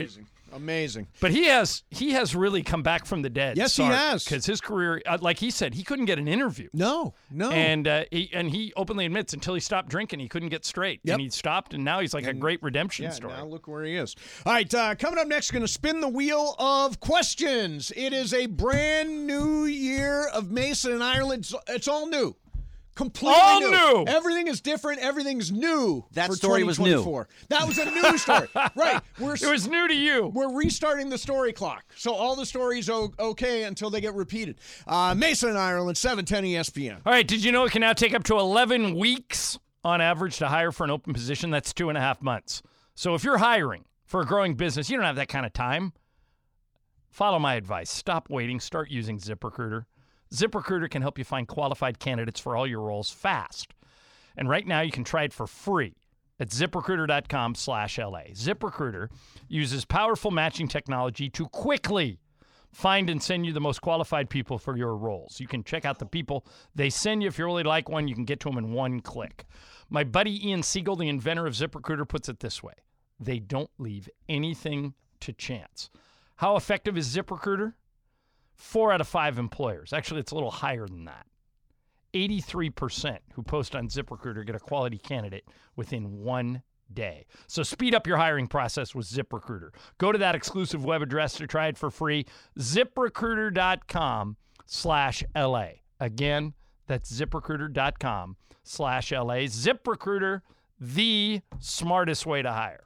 Amazing. But he has he has really come back from the dead. Yes, he has. Because his career, uh, like he said, he couldn't get an interview. No, no. And uh, he and he openly admits until he stopped drinking, he couldn't get straight. Yep. And he stopped, and now he's like And- a great redemption Yeah, story. now look where he is. All right, uh, coming up next, going to spin the wheel of questions. It is a brand new year of Mason and Ireland. It's, it's all new. Completely All new. new. Everything is different. Everything's new. That for story was new. twenty twenty-four. That was a new story. Right. We're, It was new to you. We're restarting the story clock. So all the stories are okay until they get repeated. Uh, Mason and Ireland, seven ten E S P N. All right, did you know it can now take up to eleven weeks on average to hire for an open position? That's two and a half months. So if you're hiring for a growing business, you don't have that kind of time. Follow my advice. Stop waiting. Start using ZipRecruiter. ZipRecruiter can help you find qualified candidates for all your roles fast. And right now you can try it for free at ZipRecruiter.com slash LA. ZipRecruiter uses powerful matching technology to quickly find and send you the most qualified people for your roles. You can check out the people they send you. If you really like one, you can get to them in one click. My buddy Ian Siegel, the inventor of ZipRecruiter, puts it this way. They don't leave anything to chance. How effective is ZipRecruiter? Four out of five employers. Actually, it's a little higher than that. eighty-three percent who post on ZipRecruiter get a quality candidate within one day. So speed up your hiring process with ZipRecruiter. Go to that exclusive web address to try it for free, ZipRecruiter.com slash LA. Again, that's ZipRecruiter.com slash LA. ZipRecruiter, the smartest way to hire.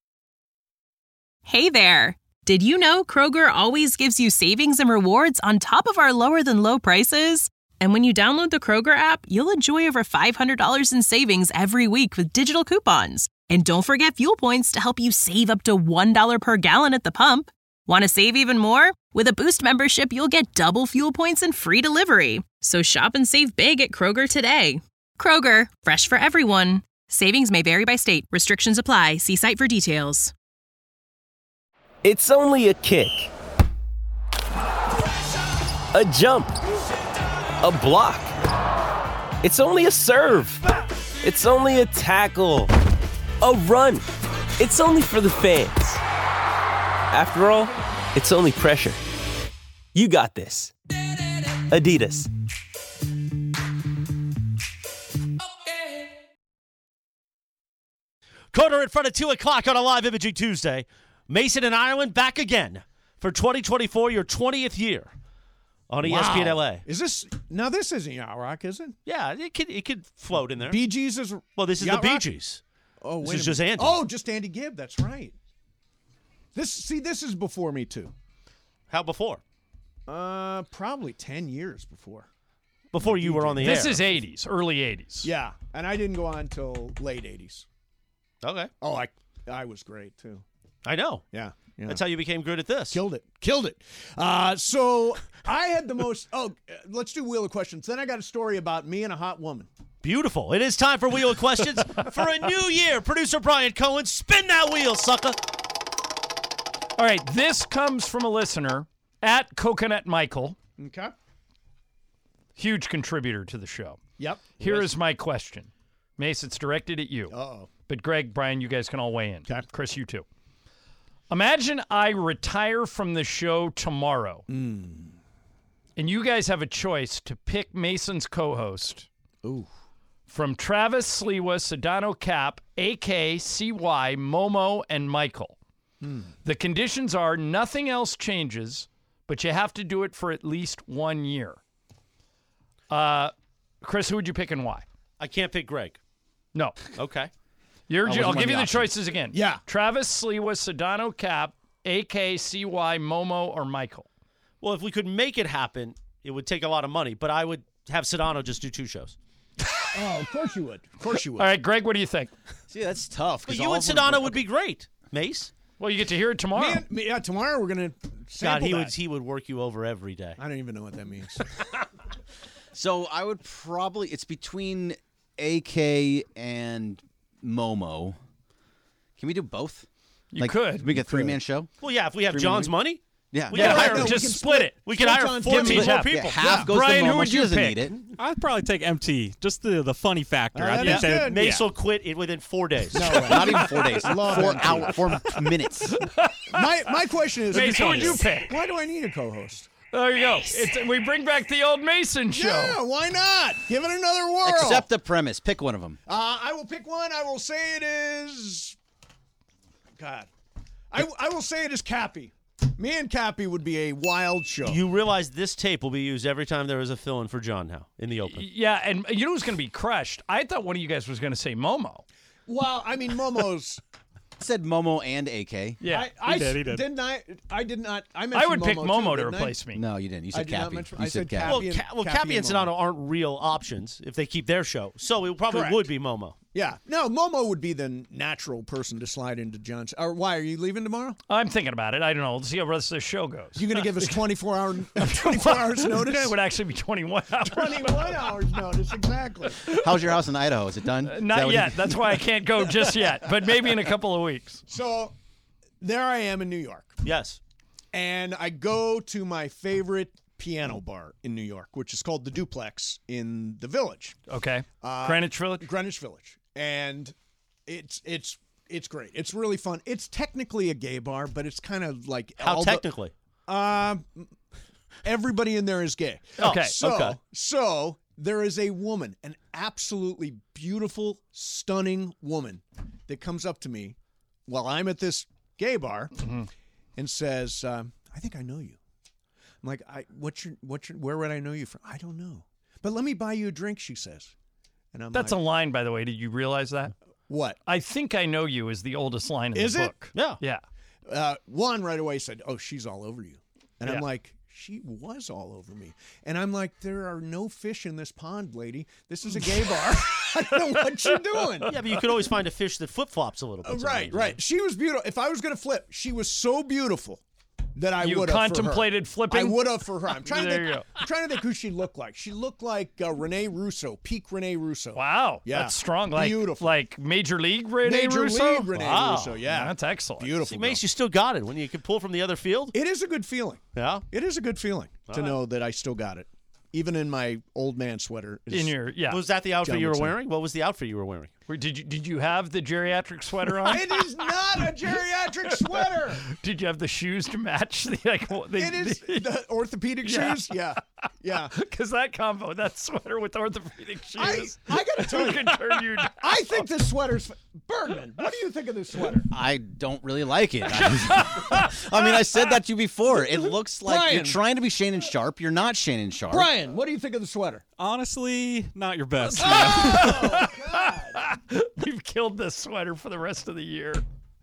Hey there. Did you know Kroger always gives you savings and rewards on top of our lower than low prices? And when you download the Kroger app, you'll enjoy over five hundred dollars in savings every week with digital coupons. And don't forget fuel points to help you save up to one dollar per gallon at the pump. Want to save even more? With a Boost membership, you'll get double fuel points and free delivery. So shop and save big at Kroger today. Kroger, fresh for everyone. Savings may vary by state. Restrictions apply. See site for details. It's only a kick, a jump, a block. It's only a serve. It's only a tackle, a run. It's only for the fans. After all, it's only pressure. You got this. Adidas. Quarter in front of two o'clock on a live Imaging Tuesday. Mason and Ireland back again for twenty twenty-four, your twentieth year on E S P N L A. Is this now? This isn't Yacht Rock, is it? Yeah, it could it could float in there. Bee Gees is well, this is Yacht the Bee Rock? Gees. Oh, This wait is a just minute. Andy. Oh, just Andy Gibb. That's right. This see, this is before me too. How before? Uh, probably ten years before. Before you were on the This air. is eighties, early eighties. Yeah, and I didn't go on until late eighties. Okay. Oh, I I was great too. I know. Yeah. Yeah. That's how you became good at this. Killed it. Killed it. Uh, so I had the most. Oh, uh, let's do Wheel of Questions. Then I got a story about me and a hot woman. Beautiful. It is time for Wheel of Questions for a new year. Producer Brian Cohen, spin that wheel, sucker. All right, this comes from a listener at Coconut Michael. Okay. Huge contributor to the show. Yep. Here is my question. Mace, it's directed at you. Uh-oh. But Greg, Brian, you guys can all weigh in. Okay. Chris, you too. Imagine I retire from the show tomorrow. Mm. And you guys have a choice to pick Mason's co-host. Ooh. From Travis, Sliwa, Sedano Cap, A K, C Y, Momo, and Michael. Hmm. The conditions are nothing else changes, but you have to do it for at least one year. Uh, Chris, who would you pick and why? I can't pick Greg. No. Okay. You're, That I'll wasn't give you one the of the choices again. Yeah. Travis, Sliwa, Sedano Cap, A K, C Y, Momo, or Michael. Well, if we could make it happen, it would take a lot of money, but I would have Sedano just do two shows. Oh, of course you would. Of course you would. All right, Greg, what do you think? See, that's tough. But you and Sedano would be great, Mace. Well, you get to hear it tomorrow. Man, yeah, tomorrow we're gonna. God, sample he that. would he would work you over every day. I don't even know what that means. So I would probably it's between A K and Momo. Can we do both? You could. Make a You three man could. show. Well, yeah, if we have Three-man John's movie? money. Yeah. We Yeah, can hire- hire, no, we just can split split- it. we can split hire on fourteen Timmy. more Yeah. people. Yeah, half Yeah. goes Brian, to who Momo. would She you doesn't pick? need it. I'd probably take M T. Just the the funny factor. Uh, I that think is that good. Mace Yeah. will quit in within four days. No, Not even four days. Love Four M T. hours. Four minutes. My my question is, Mace, who would you pick? Why do I need a co-host? There you go. It's, we bring back the old Mason show. Yeah, why not? Give it another whirl. Accept the premise. Pick one of them. Uh, I will pick one. I will say it is. God, I I will say it is Cappy. Me and Cappy would be a wild show. You realize this tape will be used every time there is a fill-in for John now in the open. Yeah, and you know who's going to be crushed? I thought one of you guys was going to say Momo. Well, I mean, Momo's. Said Momo and A K. Yeah, I, I did, he did. Didn't I? I did not. I mentioned I would pick Momo, Momo too, to didn't I? replace me. No, you didn't. You I said did not Cappy. mention- You I said said Cappy. Cappy. Well, and- Ca- well, Cappy Cappy and and Sonato Momo. aren't real options if they keep their show. So it probably Correct. would be Momo. Yeah. No, Momo would be the natural person to slide into John's. Or why are you leaving tomorrow? I'm thinking about it. I don't know. Let's see how the rest of the show goes. You going to give us twenty-four hour, twenty-four hours notice? It would actually be twenty-one hours. twenty-one hours notice, exactly. How's your house in Idaho? Is it done? Is that Not what yet. you- That's why I can't go just yet. But maybe in a couple of weeks. So there I am in New York. Yes. And I go to my favorite piano bar in New York, which is called the Duplex in the Village. Okay. Uh, Greenwich Village? Greenwich Village. And it's it's it's great. It's really fun. It's technically a gay bar, but it's kind of like How all the- technically? Um, everybody in there is gay. Okay, So, okay. so there is a woman, an absolutely beautiful, stunning woman, that comes up to me while I'm at this gay bar and says, um, "I think I know you." I'm like, "I what's your what's your where would I know you from?" "I don't know, but let me buy you a drink," she says. And I'm That's like, a line, by the way. Did you realize that? what? I think I know you is the oldest line in Is the it? book. Yeah. Yeah. Uh, one right away said, "Oh, she's all over you," and Yeah. I'm like, "She was all over me," and I'm like, "There are no fish in this pond, lady. This is a gay bar. I don't know what you're doing." Yeah, but you could always find a fish that flip-flops a little bit. Uh, right, sometimes, right. She was beautiful. If I was going to flip, she was so beautiful that I You would have contemplated for her. flipping? I would have for her. I'm trying to There think. you go. I'm trying to think who she looked like. She looked like uh, Renee Russo, peak Renee Russo. Wow. Yeah. That's strong. Like, Beautiful. Like Major League Rene Major Russo? League Rene wow. Russo, yeah. That's excellent. Beautiful. See, girl. Mace, you still got it when you can pull from the other field. It is a good feeling. Yeah. It is a good feeling to right. know that I still got it, even in my old man sweater. as In your, yeah. Was that the outfit John you were would say. wearing? What was the outfit you were wearing? Wait, Did you did you have the geriatric sweater on? It is not a geriatric sweater. Did you have the shoes to match the like? what- The, It is the orthopedic Yeah. shoes. Yeah, yeah. Because that combo, that sweater with orthopedic I, shoes, I gotta tell who you, can turn you down? I think this sweater's Bergman. What do you think of this sweater? I don't really like it. I, I mean, I said that to you before. It looks like Brian. you're trying to be Shannon Sharp. You're not Shannon Sharp. Brian, what do you think of the sweater? Honestly, not your best. Oh, God. We've killed this sweater for the rest of the year.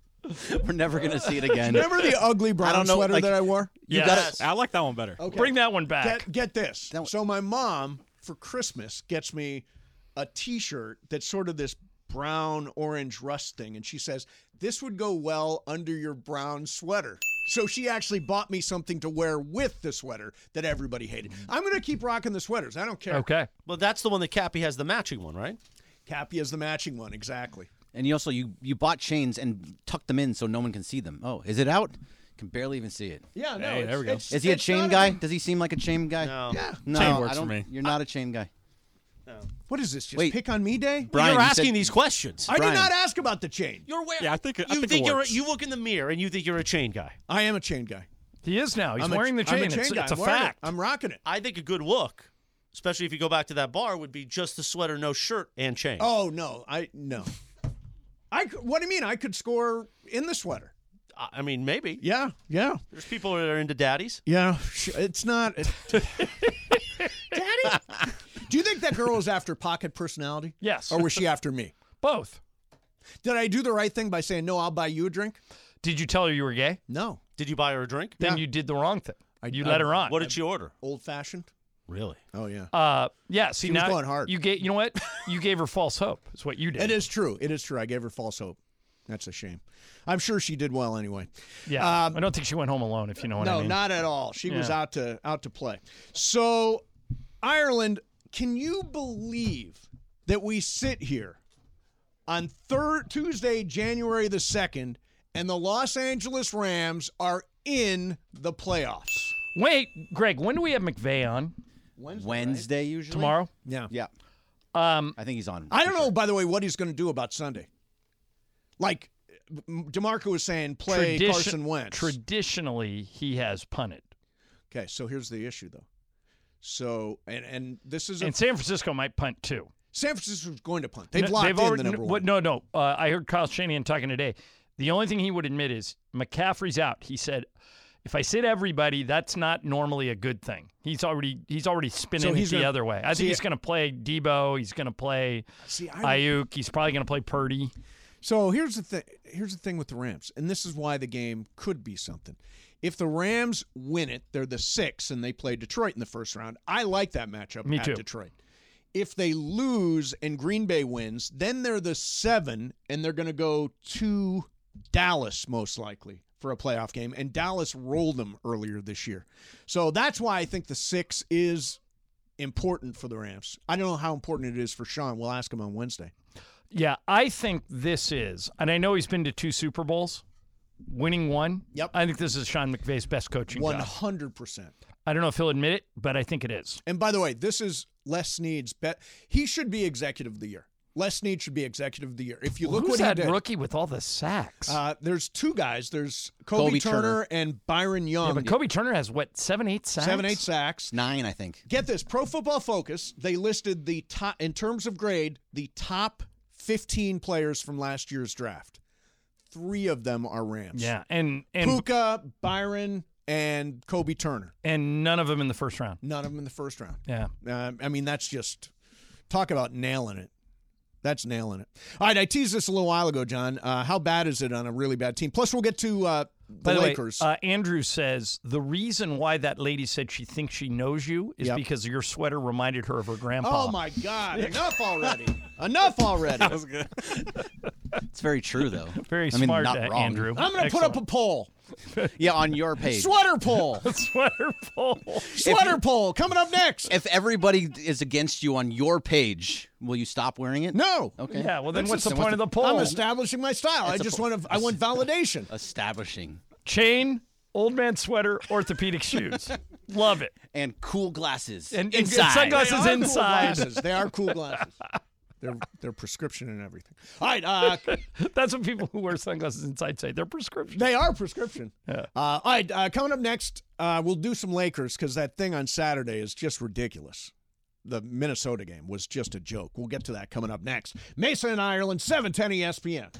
We're never gonna see it again. Remember the ugly brown I don't know, sweater like- that I wore? You Yes. gotta. I like that one better. Okay. Bring that one back. Get, get this. So my mom, for Christmas, gets me a T-shirt that's sort of this brown orange rust thing, and she says this would go well under your brown sweater. So she actually bought me something to wear with the sweater that everybody hated. I'm gonna keep rocking the sweaters. I don't care. Okay. Well, that's the one that Cappy has the matching one, right? Cappy is the matching one, exactly. And you also you you bought chains and tucked them in so no one can see them. Oh, is it out? Can barely even see it. Yeah, no. Hey, it's, there we go. it's- Is he a it's chain not guy? Does he seem like a chain guy? No. Yeah. No, Chain works I don't, for me. You're not a chain guy. What is this? Just Wait. pick on me day? Brian, You're you asking said- these questions. I Brian. did not ask about the chain. You're wearing. Yeah, I think I you think, think it you're. works. You look in the mirror and you think you're a chain guy. I am a chain guy. He is now. He's I'm a- wearing the chain. I'm a chain it's, guy. it's a I'm wearing it. fact. I'm rocking it. I think a good look, especially if you go back to that bar, would be just the sweater, no shirt, and chain. Oh no, I no. I c- what do you mean? I could score in the sweater. I I mean, maybe. Yeah, yeah, There's people that are into daddies. yeah. sh- It's not. Daddy, do you think that girl was after Pocket personality? Yes. Or was she after me? Both. Did I do the right thing by saying no? I'll buy you a drink. Did you tell her you were gay? No. Did you buy her a drink? Then Yeah. you did the wrong thing. I- you I- let her on. What did she order? Old fashioned. Really? Oh yeah. Uh, yeah. See She was now going hard. you gave. You know what? You gave her false hope. Is what you did. It is true. It is true. I gave her false hope. That's a shame. I'm sure she did well anyway. Yeah. Um, I don't think she went home alone. If you know what no, I mean. not at all. She was Yeah. out to out to play. So, Ireland, can you believe that we sit here on third Tuesday, January the second, and the Los Angeles Rams are in the playoffs. Wait, Greg, when do we have McVay on? Wednesday, Wednesday usually. Tomorrow? Yeah. Yeah. Um, I think he's on. I don't know, by the way, what he's going to do about Sunday. Like, DeMarco was saying, play Tradition- Carson Wentz. Traditionally, he has punted. Okay, so here's the issue, though. So, and and this is a, And San Francisco might punt, too. San Francisco's going to punt. They've No, locked they've in already, the number n- one. No, no. Uh, I heard Kyle Shanahan talking today. The only thing he would admit is McCaffrey's out. He said, if I sit everybody, that's not normally a good thing. He's already he's already spinning So it he's the gonna- other way. I see, think he's going to play Debo. He's going to play See, I- Ayuk. He's probably going to play Purdy. So here's the thing. Here's the thing with the Rams, and this is why the game could be something. If the Rams win it, they're the six, and they play Detroit in the first round. I like that matchup Me at too. Detroit. If they lose and Green Bay wins, then they're the seven, and they're going to go to Dallas most likely for a playoff game. And Dallas rolled them earlier this year, so that's why I think the six is important for the Rams. I don't know how important it is for Sean. We'll ask him on Wednesday. Yeah, I think this is, and I know he's been to two Super Bowls, winning one. Yep. I think this is Sean McVay's best coaching One job. hundred percent. I don't know if he'll admit it, but I think it is. And by the way, this is Les Snead's bet. He should be executive of the year. Les Snead should be executive of the year. If you Well, look who's what that he did, rookie with all the sacks? uh, there's two guys. There's Kobe, Kobe Turner, Turner. and Byron Young. yeah, but Kobe Turner has what seven, eight sacks? Seven, eight sacks. Nine, I think. Get this, Pro Football Focus, they listed the top, in terms of grade, the top fifteen players from last year's draft. Three of them are Rams. Yeah, and and Puka, Byron, and Kobe Turner. and none of them in the first round. None of them in the first round. Yeah. Uh, I mean, that's just talk about nailing it. That's nailing it. All right, I teased this a little while ago, John. Uh, how bad is it on a really bad team? Plus, we'll get to uh, the By the Lakers. way, uh, Andrew says the reason why that lady said she thinks she knows you is Yep. because your sweater reminded her of her grandpa. Oh my God! Enough already. Enough already. That was good. It's very true, though. Very I mean, smart, not uh, wrong. Andrew. I'm going to put up a poll. Yeah, on your page. Sweater poll. Sweater poll. Sweater poll coming up next. If everybody is against you on your page, will you stop wearing it? No. Okay. Yeah, well, then That's what's the just- point of the poll? I'm establishing my style. I That's a just po- want to. I want validation. Establishing. Chain, old man sweater, orthopedic shoes. Love it. And cool glasses. And, and inside. sunglasses They are cool inside. glasses. They are cool glasses. They're they're prescription and everything. All right. Uh, That's what people who wear sunglasses inside say. They're prescription. They are prescription. Yeah. Uh, all right, uh, coming up next, uh, we'll do some Lakers because that thing on Saturday is just ridiculous. The Minnesota game was just a joke. We'll get to that coming up next. Mason and Ireland, seven ten E S P N.